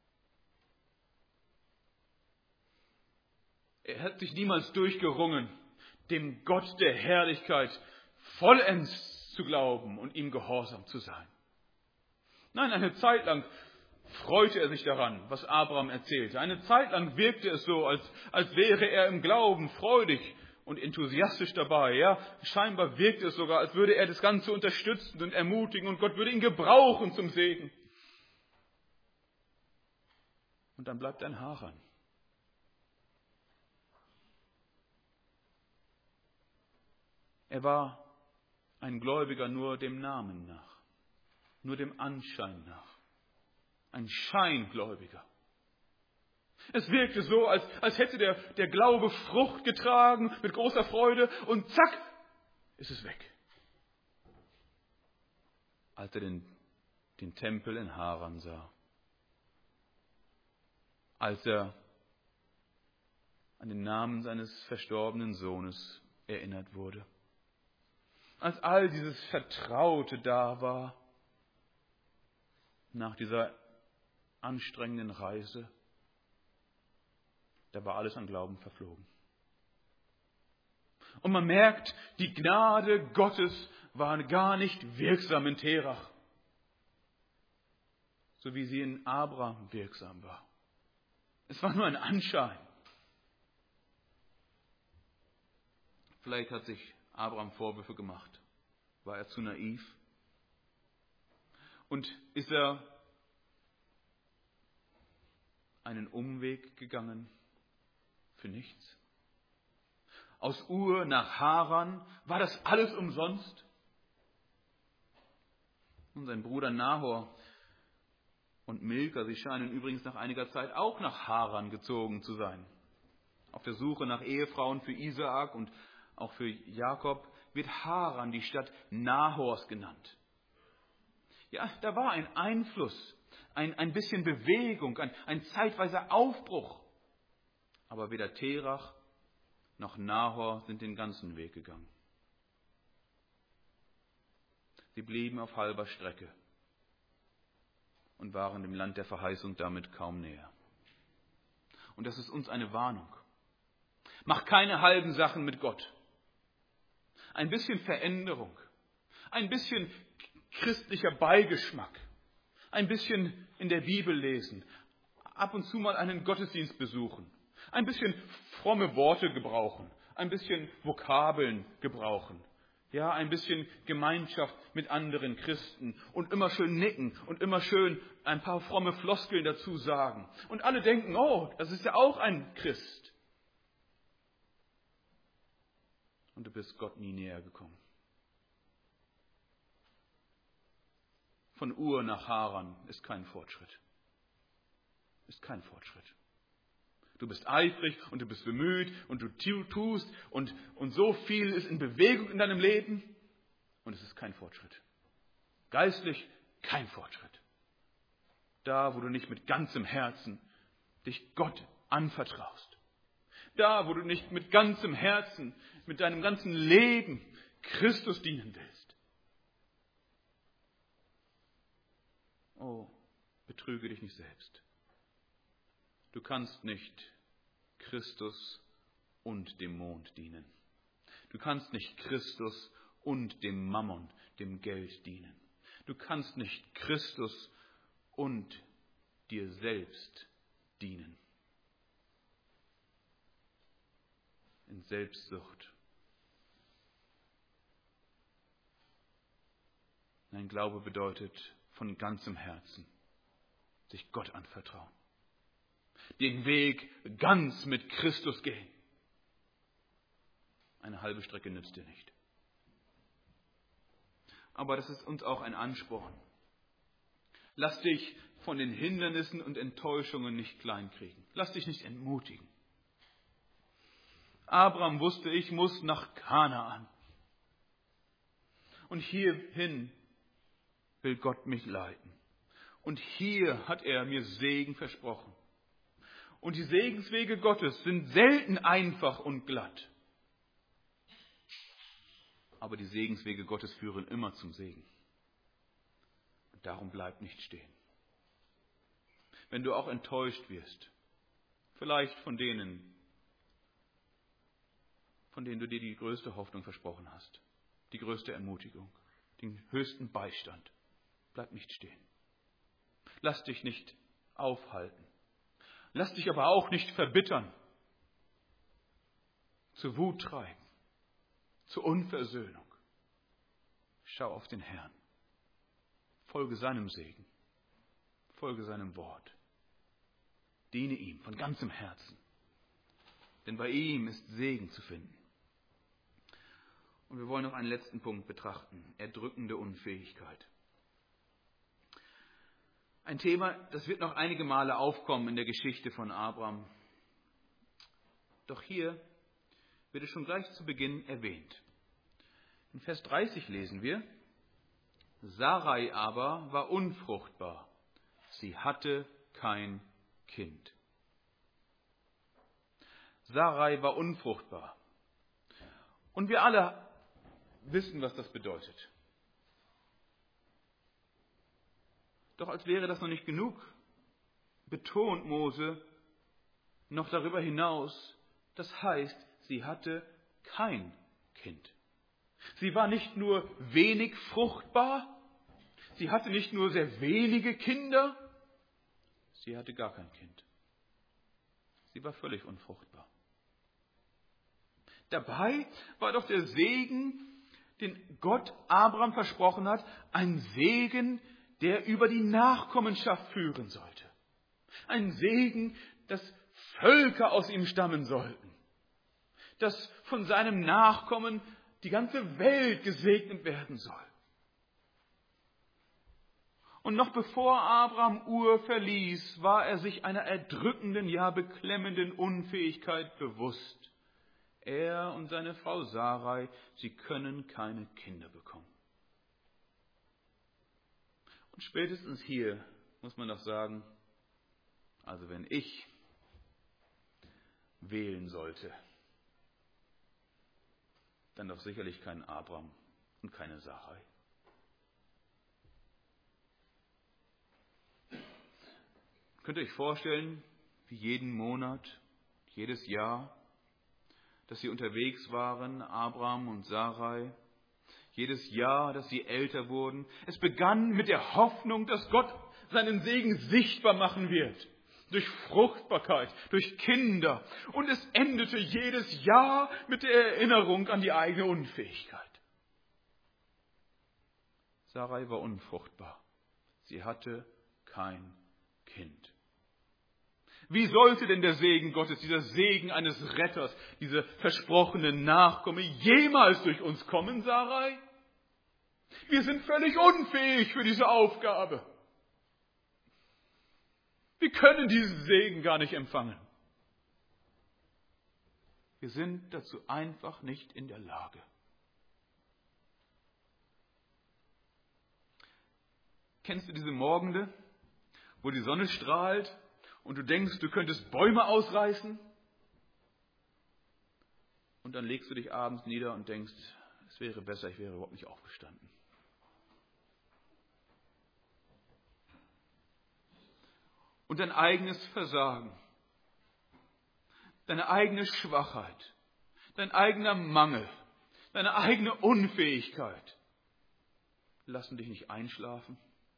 Er hat sich niemals durchgerungen, dem Gott der Herrlichkeit vollends zu glauben und ihm gehorsam zu sein. Nein, eine Zeit lang freute er sich daran, was Abraham erzählte. Eine Zeit lang wirkte es so, als wäre er im Glauben freudig und enthusiastisch dabei. Ja, scheinbar wirkte es sogar, als würde er das Ganze unterstützen und ermutigen und Gott würde ihn gebrauchen zum Segen. Und dann bleibt er in Haran. Er war ein Gläubiger nur dem Namen nach, nur dem Anschein nach. Ein Scheingläubiger. Es wirkte so, als hätte der Glaube Frucht getragen mit großer Freude und zack, ist es weg. Als er den Tempel in Haran sah. Als er an den Namen seines verstorbenen Sohnes erinnert wurde. Als all dieses Vertraute da war, nach dieser anstrengenden Reise, da war alles an Glauben verflogen. Und man merkt, die Gnade Gottes war gar nicht wirksam in Terach, so wie sie in Abraham wirksam war. Es war nur ein Anschein. Vielleicht hat sich Abraham Vorwürfe gemacht. War er zu naiv? Und ist er einen Umweg gegangen für nichts? Aus Ur nach Haran, war das alles umsonst? Und sein Bruder Nahor und Milka, sie scheinen übrigens nach einiger Zeit auch nach Haran gezogen zu sein. Auf der Suche nach Ehefrauen für Isaak und auch für Jakob wird Haran die Stadt Nahors genannt. Ja, da war ein Einfluss, ein bisschen Bewegung, ein zeitweiser Aufbruch. Aber weder Terach noch Nahor sind den ganzen Weg gegangen. Sie blieben auf halber Strecke und waren dem Land der Verheißung damit kaum näher. Und das ist uns eine Warnung. Mach keine halben Sachen mit Gott. Ein bisschen Veränderung, ein bisschen christlicher Beigeschmack, ein bisschen in der Bibel lesen, ab und zu mal einen Gottesdienst besuchen, ein bisschen fromme Worte gebrauchen, ein bisschen Vokabeln gebrauchen, ja, ein bisschen Gemeinschaft mit anderen Christen und immer schön nicken und immer schön ein paar fromme Floskeln dazu sagen. Und alle denken, oh, das ist ja auch ein Christ. Und du bist Gott nie näher gekommen. Von Ur nach Haran ist kein Fortschritt. Ist kein Fortschritt. Du bist eifrig und du bist bemüht und du tust und so viel ist in Bewegung in deinem Leben und es ist kein Fortschritt. Geistlich kein Fortschritt. Da, wo du nicht mit ganzem Herzen dich Gott anvertraust. Da, wo du nicht mit ganzem Herzen, mit deinem ganzen Leben Christus dienen willst. Oh, betrüge dich nicht selbst. Du kannst nicht Christus und dem Mond dienen. Du kannst nicht Christus und dem Mammon, dem Geld dienen. Du kannst nicht Christus und dir selbst dienen. In Selbstsucht. Nein, Glaube bedeutet von ganzem Herzen sich Gott anvertrauen. Den Weg ganz mit Christus gehen. Eine halbe Strecke nützt dir nicht. Aber das ist uns auch ein Ansporn. Lass dich von den Hindernissen und Enttäuschungen nicht kleinkriegen. Lass dich nicht entmutigen. Abraham wusste, ich muss nach Kanaan. Und hierhin will Gott mich leiten. Und hier hat er mir Segen versprochen. Und die Segenswege Gottes sind selten einfach und glatt. Aber die Segenswege Gottes führen immer zum Segen. Und darum bleib nicht stehen. Wenn du auch enttäuscht wirst, vielleicht von denen du dir die größte Hoffnung versprochen hast, die größte Ermutigung, den höchsten Beistand, bleib nicht stehen. Lass dich nicht aufhalten. Lass dich aber auch nicht verbittern, zu Wut treiben, zur Unversöhnung. Schau auf den Herrn. Folge seinem Segen. Folge seinem Wort. Diene ihm von ganzem Herzen. Denn bei ihm ist Segen zu finden. Und wir wollen noch einen letzten Punkt betrachten. Erdrückende Unfähigkeit. Ein Thema, das wird noch einige Male aufkommen in der Geschichte von Abraham. Doch hier wird es schon gleich zu Beginn erwähnt. In Vers 30 lesen wir, Sarai aber war unfruchtbar. Sie hatte kein Kind. Sarai war unfruchtbar. Und wir alle wissen, was das bedeutet. Doch als wäre das noch nicht genug, betont Mose noch darüber hinaus, das heißt, sie hatte kein Kind. Sie war nicht nur wenig fruchtbar, sie hatte nicht nur sehr wenige Kinder, sie hatte gar kein Kind. Sie war völlig unfruchtbar. Dabei war doch der Segen, den Gott Abraham versprochen hat, ein Segen, der über die Nachkommenschaft führen sollte. Ein Segen, dass Völker aus ihm stammen sollten. Dass von seinem Nachkommen die ganze Welt gesegnet werden soll. Und noch bevor Abraham Ur verließ, war er sich einer erdrückenden, ja beklemmenden Unfähigkeit bewusst. Er und seine Frau Sarai, sie können keine Kinder bekommen. Und spätestens hier muss man doch sagen, also wenn ich wählen sollte, dann doch sicherlich kein Abraham und keine Sarai. Könnt ihr euch vorstellen, wie jeden Monat, jedes Jahr, dass sie unterwegs waren, Abraham und Sarai, jedes Jahr, dass sie älter wurden. Es begann mit der Hoffnung, dass Gott seinen Segen sichtbar machen wird. Durch Fruchtbarkeit, durch Kinder. Und es endete jedes Jahr mit der Erinnerung an die eigene Unfähigkeit. Sarai war unfruchtbar. Sie hatte kein Kind. Wie sollte denn der Segen Gottes, dieser Segen eines Retters, diese versprochene Nachkomme jemals durch uns kommen, Sarai? Wir sind völlig unfähig für diese Aufgabe. Wir können diesen Segen gar nicht empfangen. Wir sind dazu einfach nicht in der Lage. Kennst du diese Morgende, wo die Sonne strahlt und du denkst, du könntest Bäume ausreißen? Und dann legst du dich abends nieder und denkst, es wäre besser, ich wäre überhaupt nicht aufgestanden. Und dein eigenes Versagen, deine eigene Schwachheit, dein eigener Mangel, deine eigene Unfähigkeit lassen dich nicht einschlafen.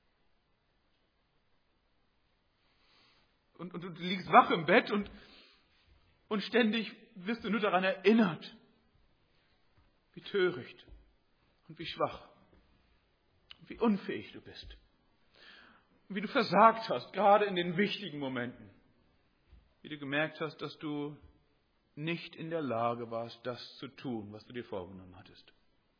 Und du liegst wach im Bett und ständig wirst du nur daran erinnert, wie töricht und wie schwach und wie unfähig du bist. Und wie du versagt hast, gerade in den wichtigen Momenten. Wie du gemerkt hast, dass du nicht in der Lage warst, das zu tun, was du dir vorgenommen hattest.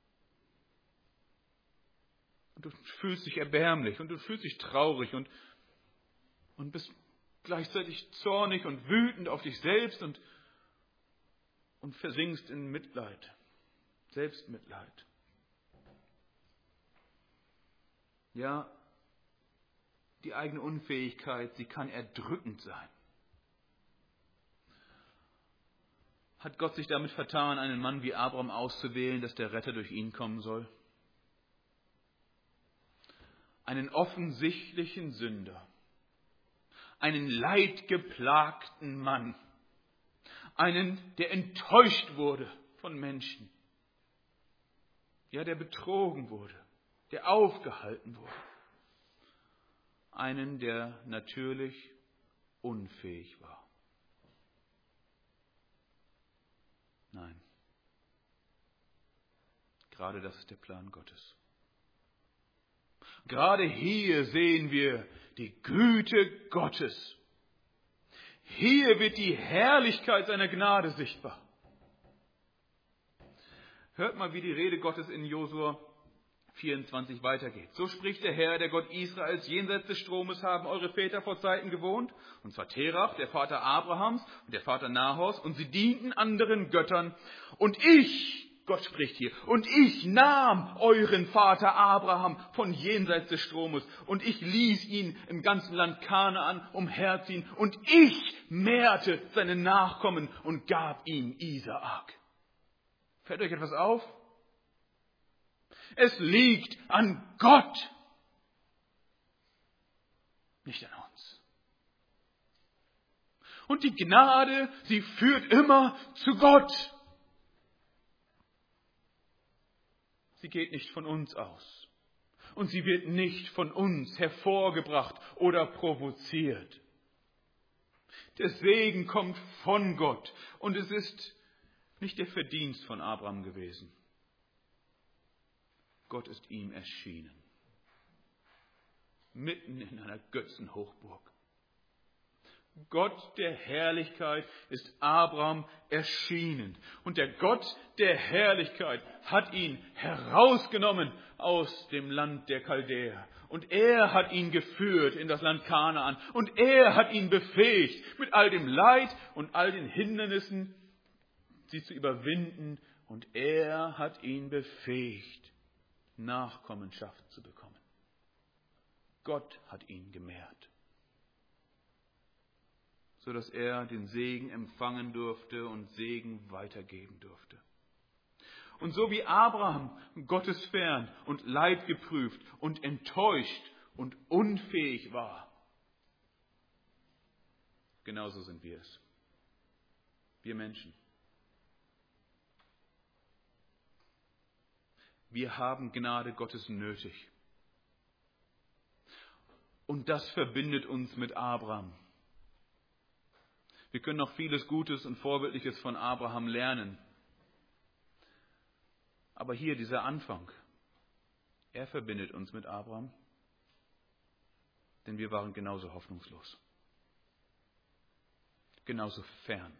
Und du fühlst dich erbärmlich und du fühlst dich traurig und bist gleichzeitig zornig und wütend auf dich selbst und versinkst in Mitleid, Selbstmitleid. Ja, die eigene Unfähigkeit, sie kann erdrückend sein. Hat Gott sich damit vertan, einen Mann wie Abraham auszuwählen, dass der Retter durch ihn kommen soll? Einen offensichtlichen Sünder, einen leidgeplagten Mann, einen, der enttäuscht wurde von Menschen, ja, der betrogen wurde, der aufgehalten wurde, einen, der natürlich unfähig war. Nein, gerade das ist der Plan Gottes. Gerade hier sehen wir die Güte Gottes. Hier wird die Herrlichkeit seiner Gnade sichtbar. Hört mal, wie die Rede Gottes in Josua 24 weitergeht. So spricht der Herr, der Gott Israels: Jenseits des Stromes haben eure Väter vor Zeiten gewohnt, und zwar Terach, der Vater Abrahams und der Vater Nahors, und sie dienten anderen Göttern. Und ich, Gott spricht hier, und ich nahm euren Vater Abraham von jenseits des Stromes und ich ließ ihn im ganzen Land Kanaan umherziehen und ich mehrte seine Nachkommen und gab ihm Isaak. Fällt euch etwas auf? Es liegt an Gott, nicht an uns. Und die Gnade, sie führt immer zu Gott. Sie geht nicht von uns aus. Und sie wird nicht von uns hervorgebracht oder provoziert. Der Segen kommt von Gott. Und es ist nicht der Verdienst von Abraham gewesen. Gott ist ihm erschienen. Mitten in einer Götzenhochburg. Gott der Herrlichkeit ist Abraham erschienen. Und der Gott der Herrlichkeit hat ihn herausgenommen aus dem Land der Chaldäer. Und er hat ihn geführt in das Land Kanaan. Und er hat ihn befähigt, mit all dem Leid und all den Hindernissen, sie zu überwinden. Und er hat ihn befähigt, Nachkommenschaft zu bekommen. Gott hat ihn gemehrt, sodass er den Segen empfangen durfte und Segen weitergeben durfte. Und so wie Abraham gottesfern und leidgeprüft und enttäuscht und unfähig war, genauso sind wir es. Wir Menschen. Wir haben Gnade Gottes nötig. Und das verbindet uns mit Abraham. Wir können noch vieles Gutes und Vorbildliches von Abraham lernen. Aber hier dieser Anfang, er verbindet uns mit Abraham, denn wir waren genauso hoffnungslos, genauso fern.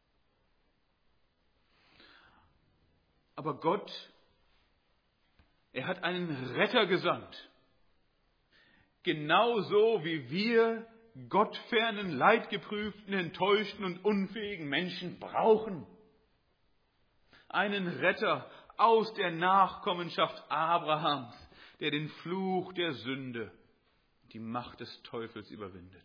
Aber Gott, er hat einen Retter gesandt, genauso wie wir gottfernen, leidgeprüften, enttäuschten und unfähigen Menschen brauchen. Einen Retter aus der Nachkommenschaft Abrahams, der den Fluch der Sünde, die Macht des Teufels überwindet.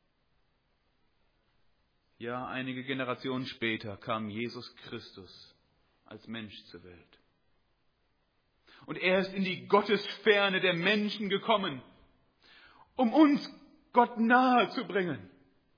Ja, einige Generationen später kam Jesus Christus als Mensch zur Welt. Und er ist in die Gottesferne der Menschen gekommen, um uns Gott nahe zu bringen.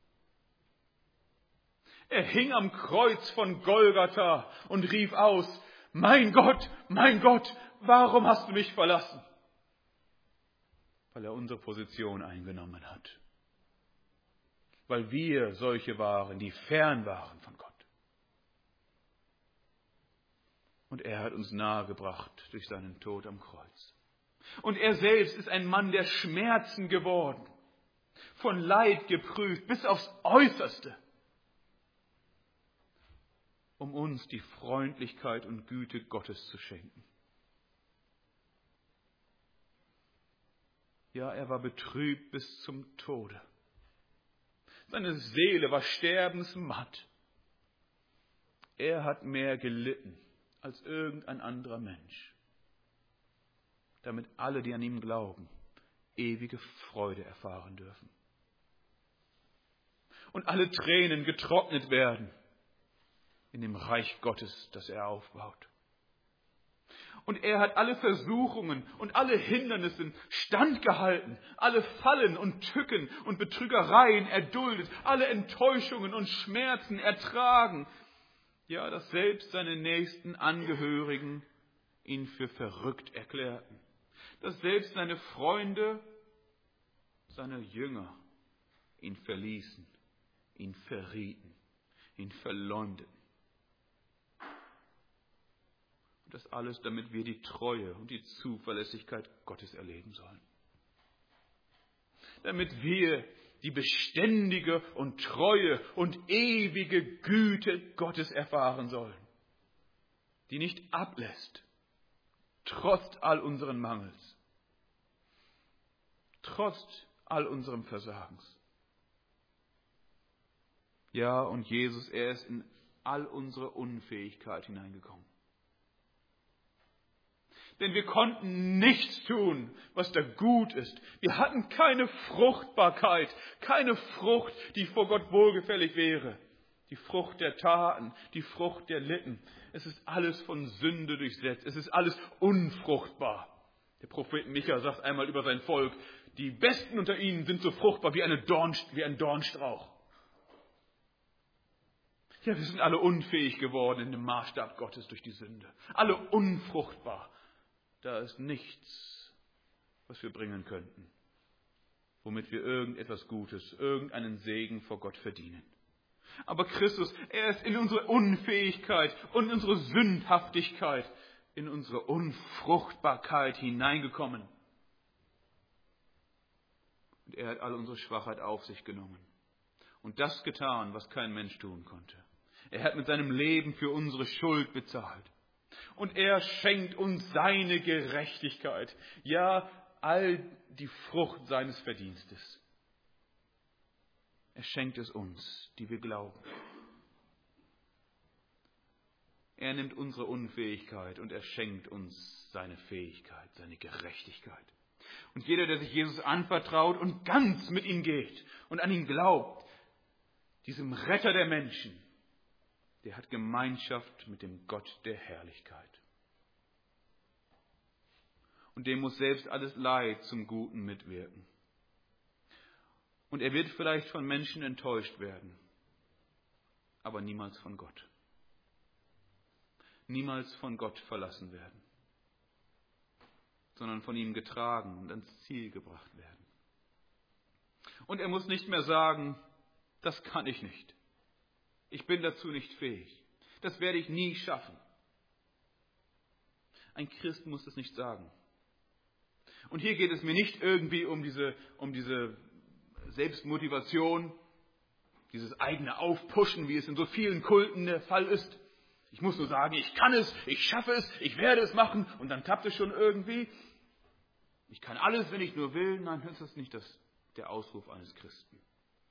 Er hing am Kreuz von Golgatha und rief aus: mein Gott, warum hast du mich verlassen? Weil er unsere Position eingenommen hat. Weil wir solche waren, die fern waren von Gott. Und er hat uns nahegebracht durch seinen Tod am Kreuz. Und er selbst ist ein Mann der Schmerzen geworden, von Leid geprüft bis aufs Äußerste, um uns die Freundlichkeit und Güte Gottes zu schenken. Ja, er war betrübt bis zum Tode. Seine Seele war sterbensmatt. Er hat mehr gelitten als irgendein anderer Mensch, damit alle, die an ihm glauben, ewige Freude erfahren dürfen. Und alle Tränen getrocknet werden in dem Reich Gottes, das er aufbaut. Und er hat alle Versuchungen und alle Hindernisse standgehalten, alle Fallen und Tücken und Betrügereien erduldet, alle Enttäuschungen und Schmerzen ertragen. Ja, dass selbst seine nächsten Angehörigen ihn für verrückt erklärten. Dass selbst seine Freunde, seine Jünger ihn verließen, ihn verrieten, ihn verleumdeten. Und das alles, damit wir die Treue und die Zuverlässigkeit Gottes erleben sollen. Damit wir die beständige und treue und ewige Güte Gottes erfahren sollen, die nicht ablässt, trotz all unseren Mangels, trotz all unserem Versagens. Ja, und Jesus, er ist in all unsere Unfähigkeit hineingekommen. Denn wir konnten nichts tun, was da gut ist. Wir hatten keine Fruchtbarkeit, keine Frucht, die vor Gott wohlgefällig wäre. Die Frucht der Taten, die Frucht der Lippen. Es ist alles von Sünde durchsetzt. Es ist alles unfruchtbar. Der Prophet Micha sagt einmal über sein Volk: die Besten unter ihnen sind so fruchtbar wie ein Dornstrauch. Ja, wir sind alle unfähig geworden in dem Maßstab Gottes durch die Sünde. Alle unfruchtbar. Da ist nichts, was wir bringen könnten, womit wir irgendetwas Gutes, irgendeinen Segen vor Gott verdienen. Aber Christus, er ist in unsere Unfähigkeit und in unsere Sündhaftigkeit, in unsere Unfruchtbarkeit hineingekommen. Und er hat all unsere Schwachheit auf sich genommen und das getan, was kein Mensch tun konnte. Er hat mit seinem Leben für unsere Schuld bezahlt. Und er schenkt uns seine Gerechtigkeit, ja, all die Frucht seines Verdienstes. Er schenkt es uns, die wir glauben. Er nimmt unsere Unfähigkeit und er schenkt uns seine Fähigkeit, seine Gerechtigkeit. Und jeder, der sich Jesus anvertraut und ganz mit ihm geht und an ihn glaubt, diesem Retter der Menschen, der hat Gemeinschaft mit dem Gott der Herrlichkeit. Und dem muss selbst alles Leid zum Guten mitwirken. Und er wird vielleicht von Menschen enttäuscht werden, aber niemals von Gott. Niemals von Gott verlassen werden, sondern von ihm getragen und ans Ziel gebracht werden. Und er muss nicht mehr sagen, das kann ich nicht. Ich bin dazu nicht fähig. Das werde ich nie schaffen. Ein Christ muss das nicht sagen. Und hier geht es mir nicht irgendwie um diese Selbstmotivation, dieses eigene Aufpushen, wie es in so vielen Kulten der Fall ist. Ich muss nur sagen, ich kann es, ich schaffe es, ich werde es machen und dann klappt es schon irgendwie. Ich kann alles, wenn ich nur will. Nein, das ist nicht der Ausruf eines Christen.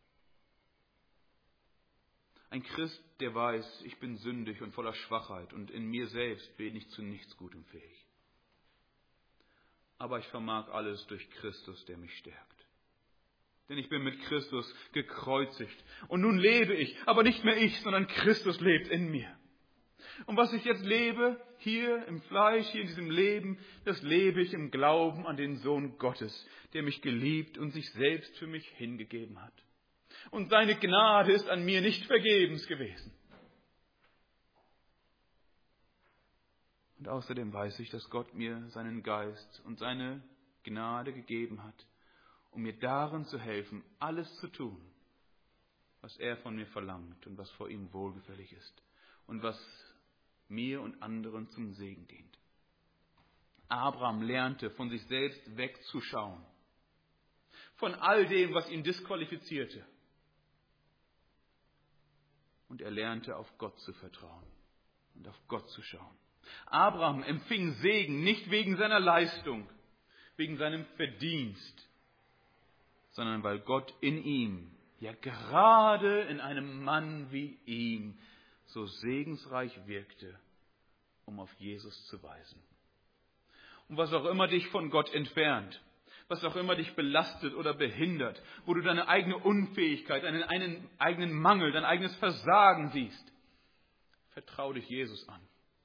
Ein Christ, der weiß, ich bin sündig und voller Schwachheit und in mir selbst bin ich zu nichts Gutem fähig. Aber ich vermag alles durch Christus, der mich stärkt. Denn ich bin mit Christus gekreuzigt. Und nun lebe ich, aber nicht mehr ich, sondern Christus lebt in mir. Und was ich jetzt lebe, hier im Fleisch, hier in diesem Leben, das lebe ich im Glauben an den Sohn Gottes, der mich geliebt und sich selbst für mich hingegeben hat. Und seine Gnade ist an mir nicht vergebens gewesen. Und außerdem weiß ich, dass Gott mir seinen Geist und seine Gnade gegeben hat, um mir darin zu helfen, alles zu tun, was er von mir verlangt und was vor ihm wohlgefällig ist und was mir und anderen zum Segen dient. Abraham lernte, von sich selbst wegzuschauen, von all dem, was ihn disqualifizierte. Und er lernte, auf Gott zu vertrauen und auf Gott zu schauen. Abraham empfing Segen nicht wegen seiner Leistung, wegen seinem Verdienst, sondern weil Gott in ihm, ja gerade in einem Mann wie ihm, so segensreich wirkte, um auf Jesus zu weisen. Und was auch immer dich von Gott entfernt, was auch immer dich belastet oder behindert, wo du deine eigene Unfähigkeit, einen eigenen Mangel, dein eigenes Versagen siehst, vertrau dich Jesus an.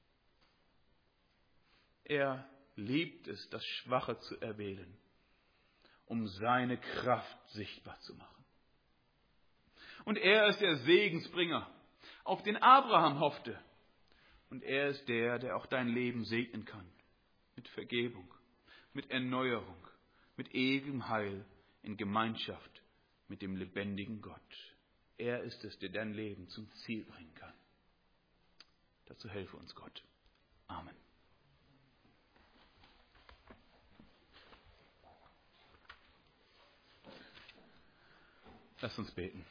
Er liebt es, das Schwache zu erwählen, um seine Kraft sichtbar zu machen. Und er ist der Segensbringer, auf den Abraham hoffte. Und er ist der auch dein Leben segnen kann. Mit Vergebung, mit Erneuerung, mit ewigem Heil in Gemeinschaft mit dem lebendigen Gott. Er ist es, der dein Leben zum Ziel bringen kann. Dazu helfe uns Gott. Amen. Lasst uns beten.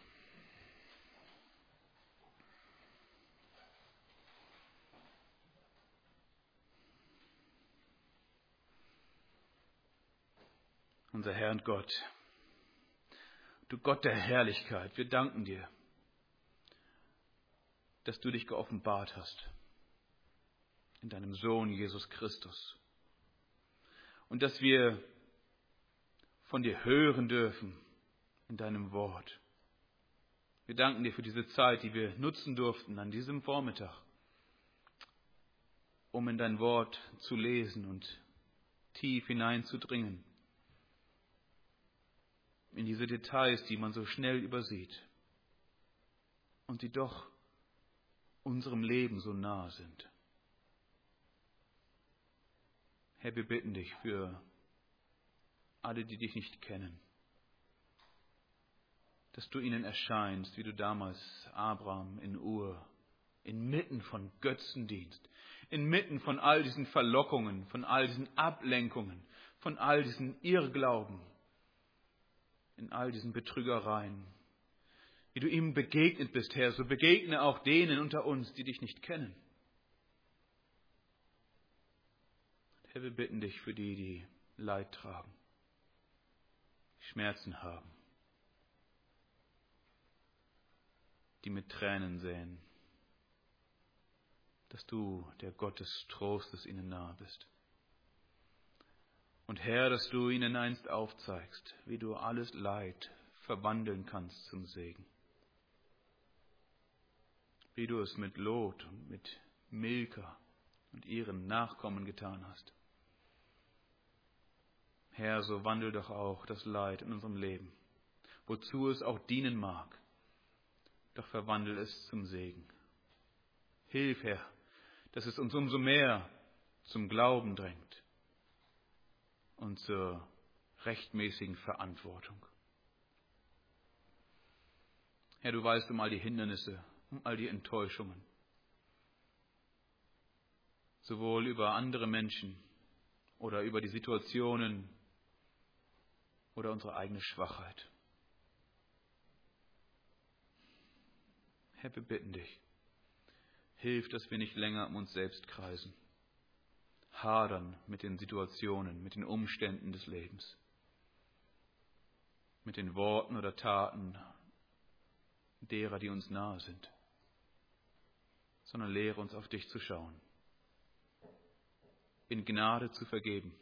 Unser Herr und Gott, du Gott der Herrlichkeit, wir danken dir, dass du dich geoffenbart hast in deinem Sohn Jesus Christus und dass wir von dir hören dürfen in deinem Wort. Wir danken dir für diese Zeit, die wir nutzen durften an diesem Vormittag, um in dein Wort zu lesen und tief hineinzudringen in diese Details, die man so schnell übersieht und die doch unserem Leben so nahe sind. Herr, wir bitten dich für alle, die dich nicht kennen, dass du ihnen erscheinst, wie du damals Abraham in Ur, inmitten von Götzendienst, inmitten von all diesen Verlockungen, von all diesen Ablenkungen, von all diesen Irrglauben, in all diesen Betrügereien. Wie du ihm begegnet bist, Herr, so begegne auch denen unter uns, die dich nicht kennen. Herr, wir bitten dich für die, die Leid tragen, Schmerzen haben, die mit Tränen säen, dass du, der Gott des Trostes, ihnen nahe bist. Und Herr, dass du ihnen einst aufzeigst, wie du alles Leid verwandeln kannst zum Segen. Wie du es mit Lot und mit Milka und ihren Nachkommen getan hast. Herr, so wandel doch auch das Leid in unserem Leben, wozu es auch dienen mag, doch verwandel es zum Segen. Hilf, Herr, dass es uns umso mehr zum Glauben drängt und zur rechtmäßigen Verantwortung. Herr, du weißt um all die Hindernisse, um all die Enttäuschungen, sowohl über andere Menschen oder über die Situationen oder unsere eigene Schwachheit. Herr, wir bitten dich, hilf, dass wir nicht länger um uns selbst kreisen, hadern mit den Situationen, mit den Umständen des Lebens, mit den Worten oder Taten derer, die uns nahe sind, sondern lehre uns auf dich zu schauen, in Gnade zu vergeben,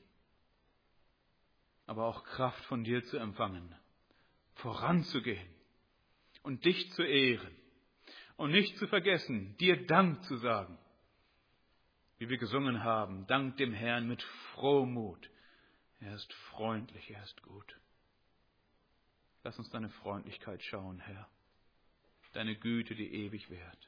aber auch Kraft von dir zu empfangen, voranzugehen und dich zu ehren und nicht zu vergessen, dir Dank zu sagen, wie wir gesungen haben, dank dem Herrn mit frohem Mut. Er ist freundlich, er ist gut. Lass uns deine Freundlichkeit schauen, Herr, deine Güte, die ewig währt.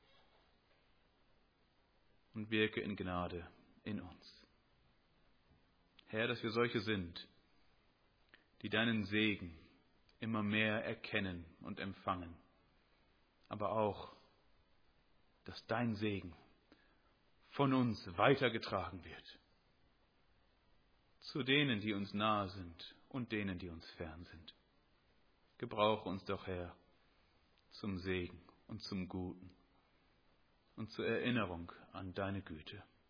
Und wirke in Gnade in uns. Herr, dass wir solche sind, die deinen Segen immer mehr erkennen und empfangen, aber auch, dass dein Segen von uns weitergetragen wird, zu denen, die uns nahe sind und denen, die uns fern sind. Gebrauche uns doch, Herr, zum Segen und zum Guten und zur Erinnerung an deine Güte.